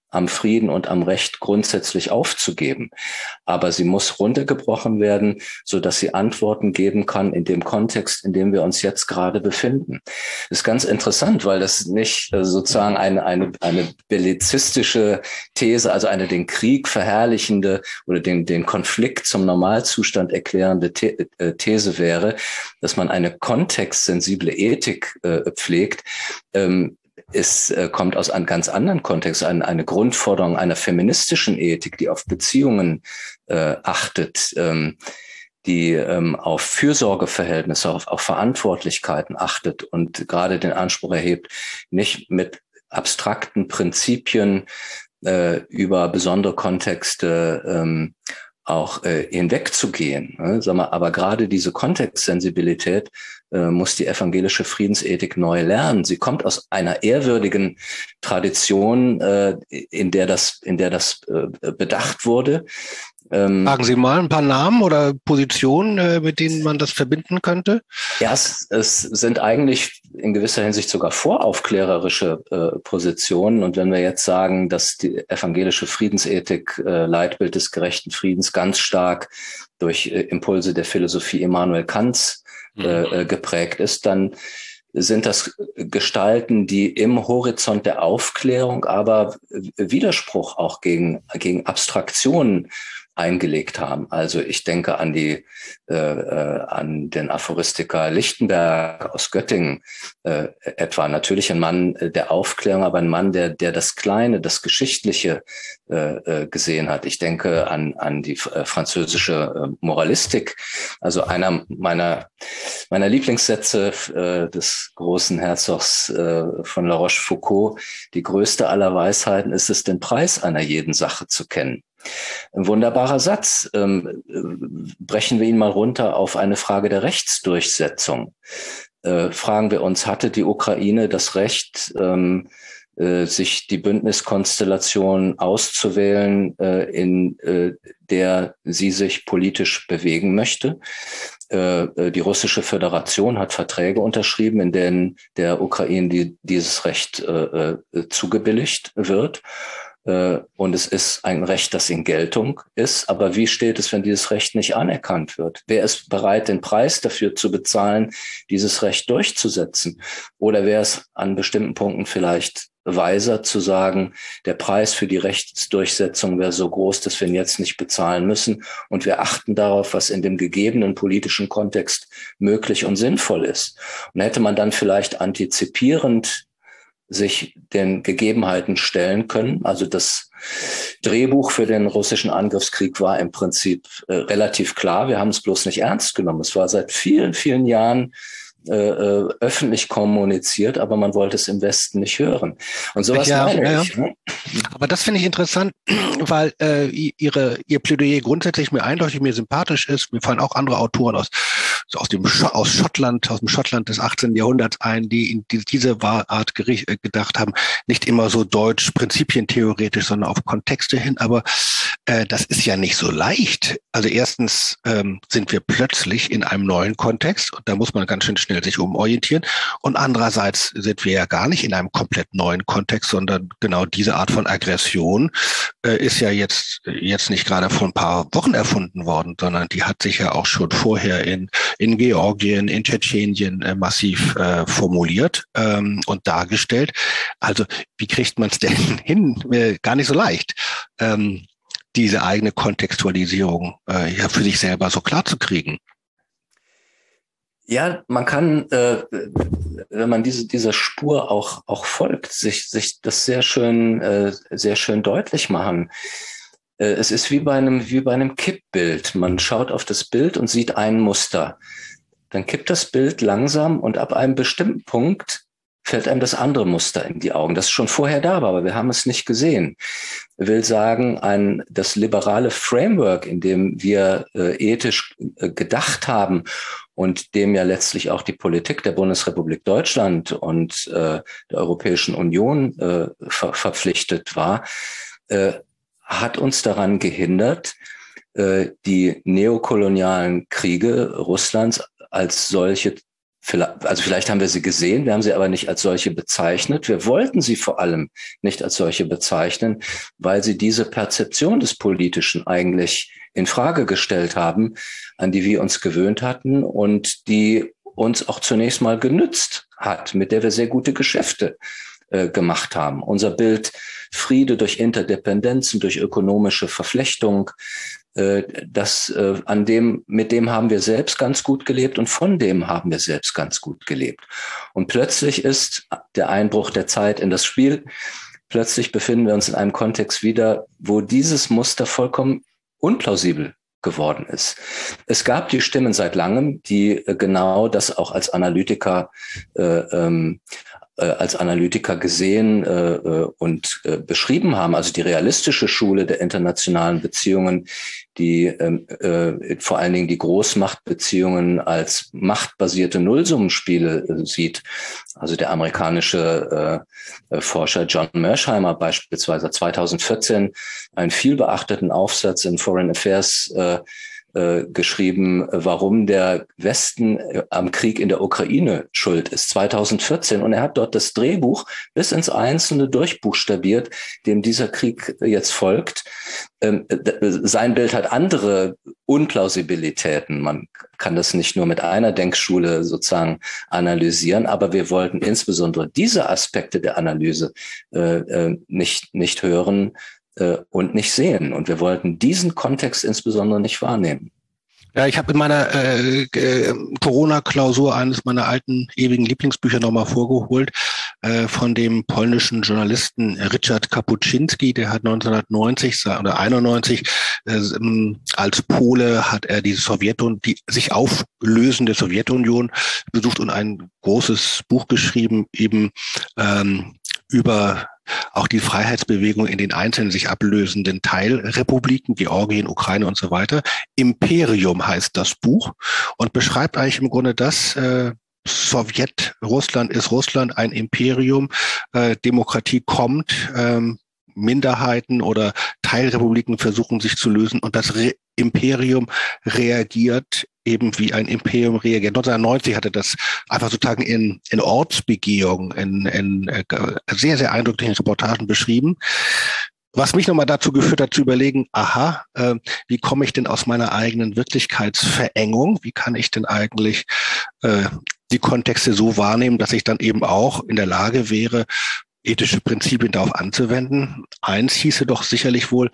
am Frieden und am Recht grundsätzlich aufzugeben. Aber sie muss runtergebrochen werden, so dass sie Antworten geben kann in dem Kontext, in dem wir uns jetzt gerade befinden. Das ist ganz interessant, weil das nicht äh, sozusagen eine, eine, eine bellizistische These, also eine den Krieg verherrlichende oder den, den Konflikt zum Normalzustand erklärende The- äh, These wäre, dass man eine kontextsensible Ethik äh, pflegt. Ähm, Es äh, kommt aus einem ganz anderen Kontext, eine, eine Grundforderung einer feministischen Ethik, die auf Beziehungen äh, achtet, ähm, die ähm, auf Fürsorgeverhältnisse, auf, auf Verantwortlichkeiten achtet und gerade den Anspruch erhebt, nicht mit abstrakten Prinzipien äh, über besondere Kontexte ähm, auch äh, hinwegzugehen. Ne? Sag mal, aber gerade diese Kontextsensibilität äh, muss die evangelische Friedensethik neu lernen. Sie kommt aus einer ehrwürdigen Tradition, äh, in der das, in der das äh, bedacht wurde.
Ähm, Sagen Sie mal ein paar Namen oder Positionen, äh, mit denen man das verbinden könnte?
Ja, es, es sind eigentlich in gewisser Hinsicht sogar voraufklärerische äh, Positionen. Und wenn wir jetzt sagen, dass die evangelische Friedensethik, äh, Leitbild des gerechten Friedens, ganz stark durch äh, Impulse der Philosophie Immanuel Kants äh, geprägt ist, dann sind das Gestalten, die im Horizont der Aufklärung aber Widerspruch auch gegen, gegen Abstraktionen eingelegt haben. Also ich denke an die äh, an den Aphoristiker Lichtenberg aus Göttingen äh, etwa. Natürlich ein Mann der Aufklärung, aber ein Mann, der der das Kleine, das Geschichtliche äh, gesehen hat. Ich denke an an die äh, französische Moralistik. Also einer meiner meiner Lieblingssätze äh, des großen Herzogs äh, von La Rochefoucauld: Die größte aller Weisheiten ist es, den Preis einer jeden Sache zu kennen. Ein wunderbarer Satz. Ähm, brechen wir ihn mal runter auf eine Frage der Rechtsdurchsetzung. Äh, fragen wir uns, hatte die Ukraine das Recht, ähm, äh, sich die Bündniskonstellation auszuwählen, äh, in äh, der sie sich politisch bewegen möchte? Äh, die Russische Föderation hat Verträge unterschrieben, in denen der Ukraine die, dieses Recht äh, äh, zugebilligt wird. Und es ist ein Recht, das in Geltung ist. Aber wie steht es, wenn dieses Recht nicht anerkannt wird? Wer ist bereit, den Preis dafür zu bezahlen, dieses Recht durchzusetzen? Oder wäre es an bestimmten Punkten vielleicht weiser zu sagen, der Preis für die Rechtsdurchsetzung wäre so groß, dass wir ihn jetzt nicht bezahlen müssen und wir achten darauf, was in dem gegebenen politischen Kontext möglich und sinnvoll ist? Und hätte man dann vielleicht antizipierend sich den Gegebenheiten stellen können. Also das Drehbuch für den russischen Angriffskrieg war im Prinzip äh, relativ klar. Wir haben es bloß nicht ernst genommen. Es war seit vielen, vielen Jahren äh, öffentlich kommuniziert, aber man wollte es im Westen nicht hören. Und sowas
ja,
meine
ja,
ich. Ne?
Aber das finde ich interessant, weil äh, ihre, ihr Plädoyer grundsätzlich mir eindeutig mir sympathisch ist. Mir fallen auch andere Autoren aus aus dem aus Schottland, aus dem Schottland des achtzehnten Jahrhunderts ein, die in die, diese Art gericht, äh, gedacht haben, nicht immer so deutsch, prinzipientheoretisch, sondern auf Kontexte hin. Aber äh, das ist ja nicht so leicht. Also erstens ähm, sind wir plötzlich in einem neuen Kontext und da muss man ganz schön schnell sich umorientieren. Und andererseits sind wir ja gar nicht in einem komplett neuen Kontext, sondern genau diese Art von Aggression äh, ist ja jetzt jetzt nicht gerade vor ein paar Wochen erfunden worden, sondern die hat sich ja auch schon vorher in in Georgien, in Tschetschenien äh, massiv äh, formuliert ähm, und dargestellt. Also wie kriegt man es denn hin? Äh, gar nicht so leicht, ähm, diese eigene Kontextualisierung äh, ja für sich selber so klar zu kriegen.
Ja, man kann, äh, wenn man diese dieser Spur auch auch folgt, sich sich das sehr schön äh, sehr schön deutlich machen. Äh, es ist wie bei einem wie bei einem Kippbild. Man schaut auf das Bild und sieht ein Muster. Dann kippt das Bild langsam und ab einem bestimmten Punkt fällt einem das andere Muster in die Augen, das schon vorher da war, aber wir haben es nicht gesehen. Ich will sagen, ein das liberale Framework, in dem wir äh, ethisch äh, gedacht haben und dem ja letztlich auch die Politik der Bundesrepublik Deutschland und äh, der Europäischen Union äh, ver- verpflichtet war, äh, hat uns daran gehindert, äh, die neokolonialen Kriege Russlands als solche Also vielleicht haben wir sie gesehen, wir haben sie aber nicht als solche bezeichnet. Wir wollten sie vor allem nicht als solche bezeichnen, weil sie diese Perzeption des Politischen eigentlich in Frage gestellt haben, an die wir uns gewöhnt hatten und die uns auch zunächst mal genützt hat, mit der wir sehr gute Geschäfte äh, gemacht haben. Unser Bild Friede durch Interdependenzen, durch ökonomische Verflechtung, das, an dem, mit dem haben wir selbst ganz gut gelebt und von dem haben wir selbst ganz gut gelebt. Und plötzlich ist der Einbruch der Zeit in das Spiel. Plötzlich befinden wir uns in einem Kontext wieder, wo dieses Muster vollkommen unplausibel geworden ist. Es gab die Stimmen seit langem, die genau das auch als Analytiker äh, ähm, als Analytiker gesehen äh, und äh, beschrieben haben, also die realistische Schule der internationalen Beziehungen, die ähm, äh, vor allen Dingen die Großmachtbeziehungen als machtbasierte Nullsummenspiele äh, sieht. Also der amerikanische äh, Forscher John Mearsheimer beispielsweise zweitausendvierzehn einen vielbeachteten Aufsatz in Foreign Affairs äh, Äh, geschrieben, warum der Westen äh, am Krieg in der Ukraine schuld ist, zweitausendvierzehn. Und er hat dort das Drehbuch bis ins Einzelne durchbuchstabiert, dem dieser Krieg jetzt folgt. Ähm, sein Bild hat andere Unplausibilitäten. Man kann das nicht nur mit einer Denkschule sozusagen analysieren, aber wir wollten insbesondere diese Aspekte der Analyse äh, äh, nicht, nicht hören, und nicht sehen. Und wir wollten diesen Kontext insbesondere nicht wahrnehmen.
Ja, ich habe in meiner äh, äh, Corona-Klausur eines meiner alten ewigen Lieblingsbücher nochmal vorgeholt, äh, von dem polnischen Journalisten Richard Kapuczynski, der hat neunzehnhundertneunzig oder einundneunzig äh, als Pole hat er die Sowjetunion, die sich auflösende Sowjetunion besucht und ein großes Buch geschrieben, eben ähm, über auch die Freiheitsbewegung in den einzelnen sich ablösenden Teilrepubliken, Georgien, Ukraine und so weiter. Imperium heißt das Buch und beschreibt eigentlich im Grunde das, äh, Sowjet, Russland ist Russland, ein Imperium, äh, Demokratie kommt, ähm, Minderheiten oder Teilrepubliken versuchen sich zu lösen und das Re- Imperium reagiert eben wie ein Imperium reagiert. neunzehnhundertneunzig hatte das einfach sozusagen in, in Ortsbegehung, in, in äh, sehr, sehr eindrücklichen Reportagen beschrieben. Was mich nochmal dazu geführt hat, zu überlegen, aha, äh, wie komme ich denn aus meiner eigenen Wirklichkeitsverengung? Wie kann ich denn eigentlich äh, die Kontexte so wahrnehmen, dass ich dann eben auch in der Lage wäre, ethische Prinzipien darauf anzuwenden? Eins hieße doch sicherlich wohl,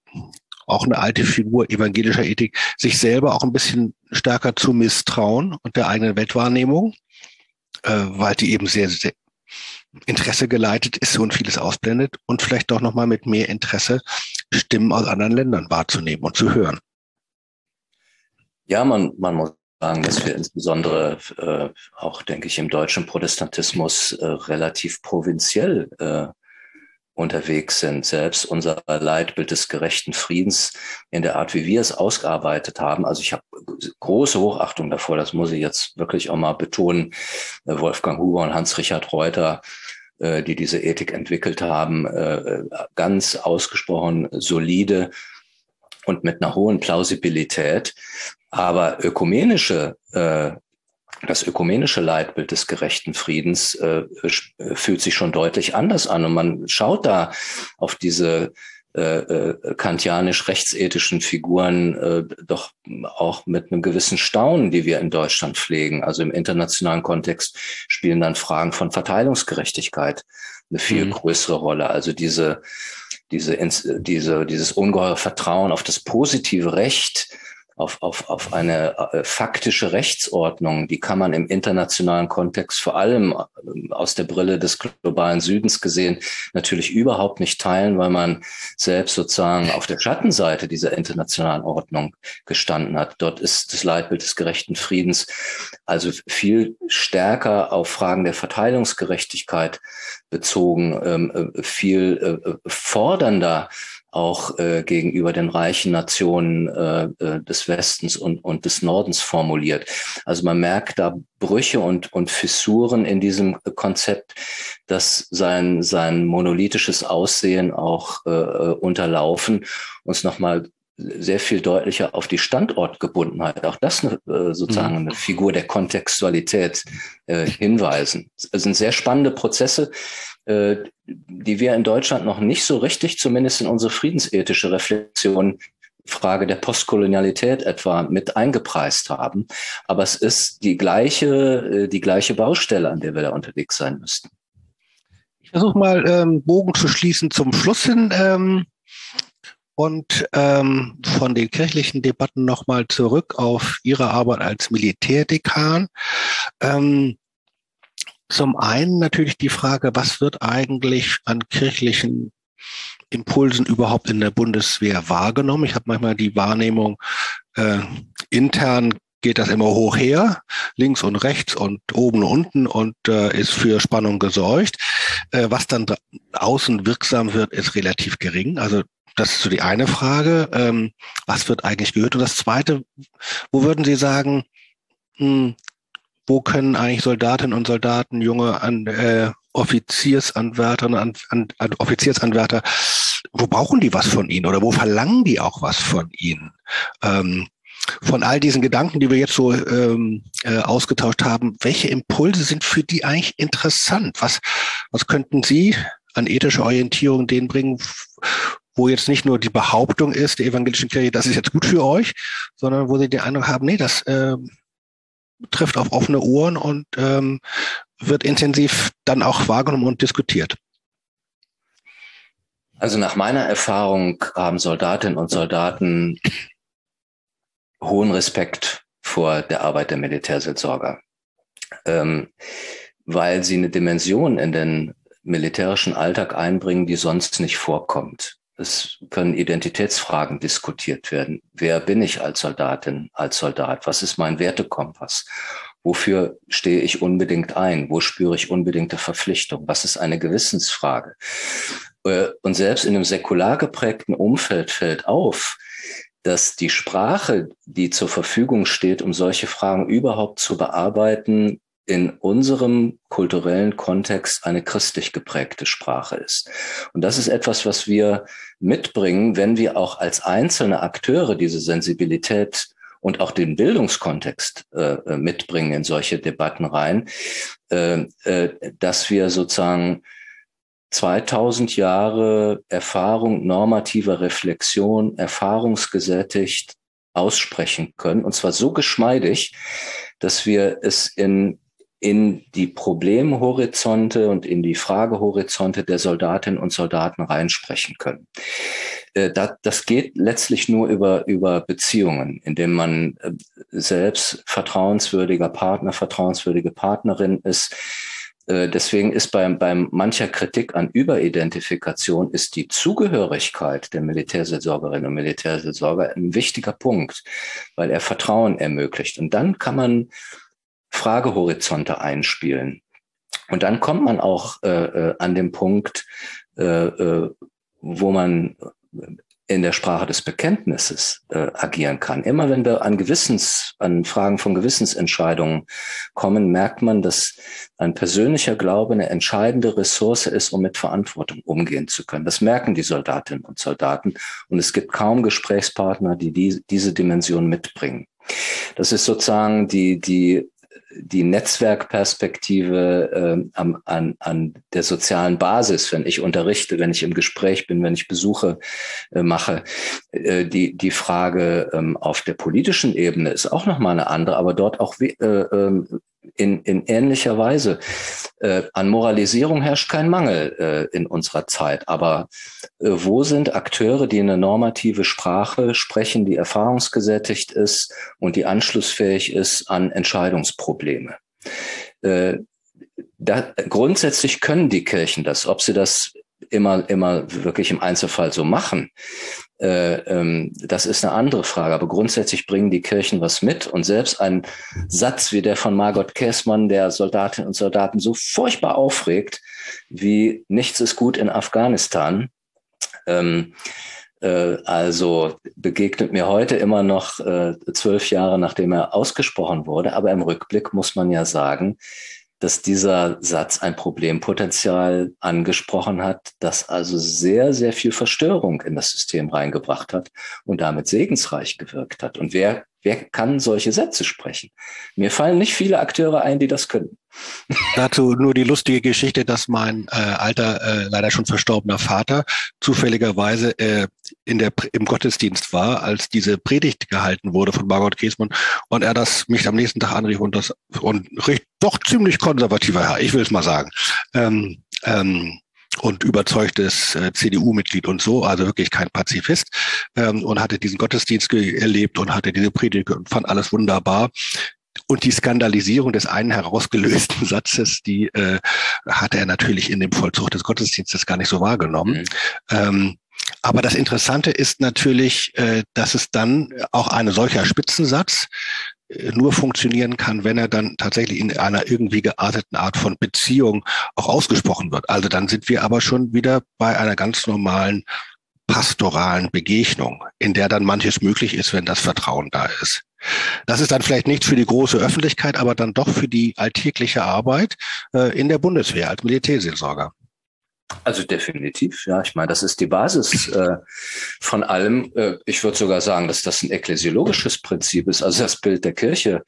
auch eine alte Figur evangelischer Ethik, sich selber auch ein bisschen stärker zu misstrauen und der eigenen Weltwahrnehmung, äh, weil die eben sehr, sehr Interesse geleitet ist und vieles ausblendet und vielleicht doch nochmal mit mehr Interesse Stimmen aus anderen Ländern wahrzunehmen und zu hören.
Ja, man, man muss sagen, dass wir insbesondere äh, auch, denke ich, im deutschen Protestantismus äh, relativ provinziell äh, unterwegs sind. Selbst unser Leitbild des gerechten Friedens in der Art, wie wir es ausgearbeitet haben. Also ich habe große Hochachtung davor, das muss ich jetzt wirklich auch mal betonen. Wolfgang Huber und Hans-Richard Reuter, die diese Ethik entwickelt haben, ganz ausgesprochen solide und mit einer hohen Plausibilität. Aber ökumenische Das ökumenische Leitbild des gerechten Friedens äh, fühlt sich schon deutlich anders an. Und man schaut da auf diese äh, äh, kantianisch-rechtsethischen Figuren äh, doch auch mit einem gewissen Staunen, die wir in Deutschland pflegen. Also im internationalen Kontext spielen dann Fragen von Verteilungsgerechtigkeit eine viel mhm. größere Rolle. Also diese, diese, diese, dieses ungeheure Vertrauen auf das positive Recht, Auf, auf, auf eine äh, faktische Rechtsordnung, die kann man im internationalen Kontext vor allem äh, aus der Brille des globalen Südens gesehen natürlich überhaupt nicht teilen, weil man selbst sozusagen auf der Schattenseite dieser internationalen Ordnung gestanden hat. Dort ist das Leitbild des gerechten Friedens also viel stärker auf Fragen der Verteilungsgerechtigkeit bezogen, ähm, viel äh, fordernder auch äh, gegenüber den reichen Nationen äh, des Westens und, und des Nordens formuliert. Also man merkt da Brüche und, und Fissuren in diesem Konzept, das sein, sein monolithisches Aussehen auch äh, unterlaufen, uns nochmal sehr viel deutlicher auf die Standortgebundenheit, auch das eine, äh, sozusagen eine Figur der Kontextualität äh, hinweisen. Es sind sehr spannende Prozesse, äh, die wir in Deutschland noch nicht so richtig, zumindest in unsere friedensethische Reflexion, Frage der Postkolonialität etwa mit eingepreist haben. Aber es ist die gleiche, die gleiche Baustelle, an der wir da unterwegs sein müssten.
Ich versuche mal, ähm, Bogen zu schließen zum Schluss hin ähm, und ähm, von den kirchlichen Debatten nochmal zurück auf Ihre Arbeit als Militärdekan. Ähm, zum einen natürlich die Frage, was wird eigentlich an kirchlichen Impulsen überhaupt in der Bundeswehr wahrgenommen? Ich habe manchmal die Wahrnehmung, äh, intern geht das immer hoch her, links und rechts und oben und unten und äh, ist für Spannung gesorgt. Äh, was dann außen wirksam wird, ist relativ gering. Also das ist so die eine Frage. Ähm, was wird eigentlich gehört? Und das Zweite, wo würden Sie sagen, mh, wo können eigentlich Soldatinnen und Soldaten, junge an, äh, Offiziersanwärterinnen, an, an, an Offiziersanwärter, wo brauchen die was von Ihnen oder wo verlangen die auch was von Ihnen? Ähm, von all diesen Gedanken, die wir jetzt so ähm, äh, ausgetauscht haben, welche Impulse sind für die eigentlich interessant? Was, was könnten Sie an ethischer Orientierung denen bringen, wo jetzt nicht nur die Behauptung ist, der evangelischen Kirche, das ist jetzt gut für euch, sondern wo Sie den Eindruck haben, nee, das äh, trifft auf offene Ohren und ähm, wird intensiv dann auch wahrgenommen und diskutiert.
Also nach meiner Erfahrung haben Soldatinnen und Soldaten hohen Respekt vor der Arbeit der Militärseelsorger, ähm, weil sie eine Dimension in den militärischen Alltag einbringen, die sonst nicht vorkommt. Es können Identitätsfragen diskutiert werden. Wer bin ich als Soldatin, als Soldat? Was ist mein Wertekompass? Wofür stehe ich unbedingt ein? Wo spüre ich unbedingte Verpflichtung? Was ist eine Gewissensfrage? Und selbst in einem säkular geprägten Umfeld fällt auf, dass die Sprache, die zur Verfügung steht, um solche Fragen überhaupt zu bearbeiten, in unserem kulturellen Kontext eine christlich geprägte Sprache ist. Und das ist etwas, was wir mitbringen, wenn wir auch als einzelne Akteure diese Sensibilität und auch den Bildungskontext äh, mitbringen in solche Debatten rein, äh, äh, dass wir sozusagen zweitausend Jahre Erfahrung, normativer Reflexion, erfahrungsgesättigt aussprechen können. Und zwar so geschmeidig, dass wir es in in die Problemhorizonte und in die Fragehorizonte der Soldatinnen und Soldaten reinsprechen können. Das geht letztlich nur über, über Beziehungen, indem man selbst vertrauenswürdiger Partner, vertrauenswürdige Partnerin ist. Deswegen ist beim, beim mancher Kritik an Überidentifikation ist die Zugehörigkeit der Militärseelsorgerinnen und Militärseelsorger ein wichtiger Punkt, weil er Vertrauen ermöglicht. Und dann kann man Fragehorizonte einspielen. Und dann kommt man auch äh, an den Punkt, äh, äh, wo man in der Sprache des Bekenntnisses äh, agieren kann. Immer wenn wir an Gewissens, an Fragen von Gewissensentscheidungen kommen, merkt man, dass ein persönlicher Glaube eine entscheidende Ressource ist, um mit Verantwortung umgehen zu können. Das merken die Soldatinnen und Soldaten. Und es gibt kaum Gesprächspartner, die, die diese Dimension mitbringen. Das ist sozusagen die, die die Netzwerkperspektive äh, am, an, an der sozialen Basis, wenn ich unterrichte, wenn ich im Gespräch bin, wenn ich Besuche äh, mache. Äh, die, die Frage ähm, auf der politischen Ebene ist auch nochmal eine andere, aber dort auch äh, äh, in, in ähnlicher Weise. Äh, an Moralisierung herrscht kein Mangel äh, in unserer Zeit, aber äh, wo sind Akteure, die eine normative Sprache sprechen, die erfahrungsgesättigt ist und die anschlussfähig ist an Entscheidungsprobleme? Äh, da, grundsätzlich können die Kirchen das, ob sie das immer, immer wirklich im Einzelfall so machen, äh, ähm, das ist eine andere Frage. Aber grundsätzlich bringen die Kirchen was mit. Und selbst ein Satz wie der von Margot Käßmann, der Soldatinnen und Soldaten so furchtbar aufregt, wie nichts ist gut in Afghanistan, ähm, äh, also begegnet mir heute immer noch äh, zwölf Jahre, nachdem er ausgesprochen wurde. Aber im Rückblick muss man ja sagen, dass dieser Satz ein Problempotenzial angesprochen hat, das also sehr, sehr viel Verstörung in das System reingebracht hat und damit segensreich gewirkt hat. Und wer, wer kann solche Sätze sprechen? Mir fallen nicht viele Akteure ein, die das können.
Dazu nur die lustige Geschichte, dass mein äh, alter, äh, leider schon verstorbener Vater zufälligerweise äh, in der, im Gottesdienst war, als diese Predigt gehalten wurde von Margot Käßmann und er das mich am nächsten Tag anrief und das und recht, doch ziemlich konservativer Herr, ich will es mal sagen, ähm, ähm, und überzeugtes äh, C D U-Mitglied und so, also wirklich kein Pazifist, ähm, und hatte diesen Gottesdienst erlebt und hatte diese Predigt und fand alles wunderbar. Und die Skandalisierung des einen herausgelösten Satzes, die äh, hatte er natürlich in dem Vollzug des Gottesdienstes gar nicht so wahrgenommen. Mhm. Ähm, aber das Interessante ist natürlich, äh, dass es dann auch ein solcher Spitzensatz äh, nur funktionieren kann, wenn er dann tatsächlich in einer irgendwie gearteten Art von Beziehung auch ausgesprochen wird. Also dann sind wir aber schon wieder bei einer ganz normalen pastoralen Begegnung, in der dann manches möglich ist, wenn das Vertrauen da ist. Das ist dann vielleicht nichts für die große Öffentlichkeit, aber dann doch für die alltägliche Arbeit äh, in der Bundeswehr als Militärseelsorger.
Also definitiv, ja. Ich meine, das ist die Basis äh, von allem. Äh, ich würde sogar sagen, dass das ein ekklesiologisches Prinzip ist. Also das Bild der Kirche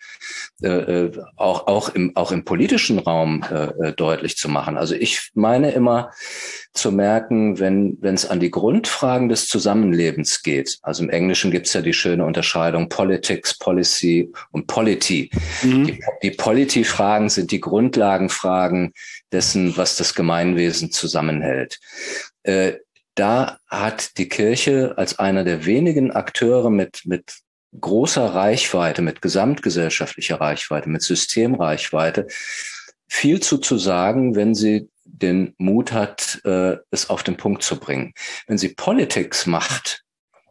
äh, auch auch im auch im politischen Raum äh, deutlich zu machen. Also ich meine immer zu merken, wenn wenn es an die Grundfragen des Zusammenlebens geht. Also im Englischen gibt es ja die schöne Unterscheidung Politics, Policy und Polity. Mhm. Die, die Polity-Fragen sind die Grundlagenfragen dessen, was das Gemeinwesen zusammenhält. Äh, da hat die Kirche als einer der wenigen Akteure mit mit großer Reichweite, mit gesamtgesellschaftlicher Reichweite, mit Systemreichweite viel zu zu sagen, wenn sie den Mut hat, äh, es auf den Punkt zu bringen. Wenn sie Politics macht,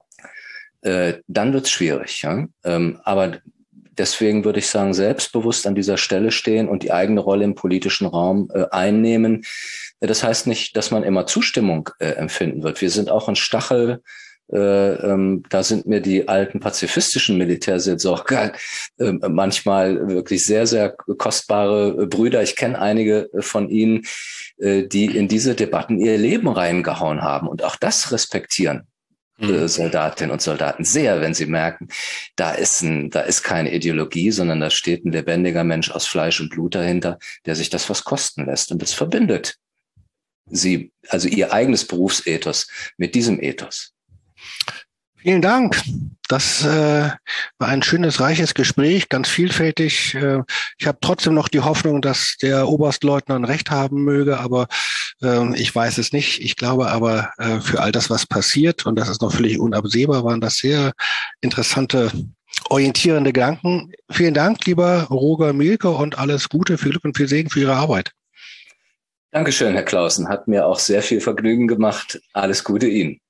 äh, dann wird's schwierig. Ja? Ähm, aber deswegen würde ich sagen, selbstbewusst an dieser Stelle stehen und die eigene Rolle im politischen Raum äh, einnehmen. Das heißt nicht, dass man immer Zustimmung äh, empfinden wird. Wir sind auch ein Stachel. Äh, ähm, da sind mir die alten pazifistischen Militärseelsorger äh, manchmal wirklich sehr, sehr kostbare Brüder. Ich kenne einige von ihnen, äh, die in diese Debatten ihr Leben reingehauen haben und auch das respektieren. Mhm. Soldatinnen und Soldaten sehr, wenn sie merken, da ist ein, da ist keine Ideologie, sondern da steht ein lebendiger Mensch aus Fleisch und Blut dahinter, der sich das was kosten lässt. Und das verbindet sie, also ihr eigenes Berufsethos mit diesem Ethos.
Vielen Dank. Das äh, war ein schönes, reiches Gespräch, ganz vielfältig. Äh, ich habe trotzdem noch die Hoffnung, dass der Oberstleutnant recht haben möge, aber äh, ich weiß es nicht. Ich glaube aber, äh, für all das, was passiert, und das ist noch völlig unabsehbar, waren das sehr interessante, orientierende Gedanken. Vielen Dank, lieber Roger Mielke, und alles Gute, viel Glück und viel Segen für Ihre Arbeit.
Dankeschön, Herr Clausen. Hat mir auch sehr viel Vergnügen gemacht. Alles Gute Ihnen.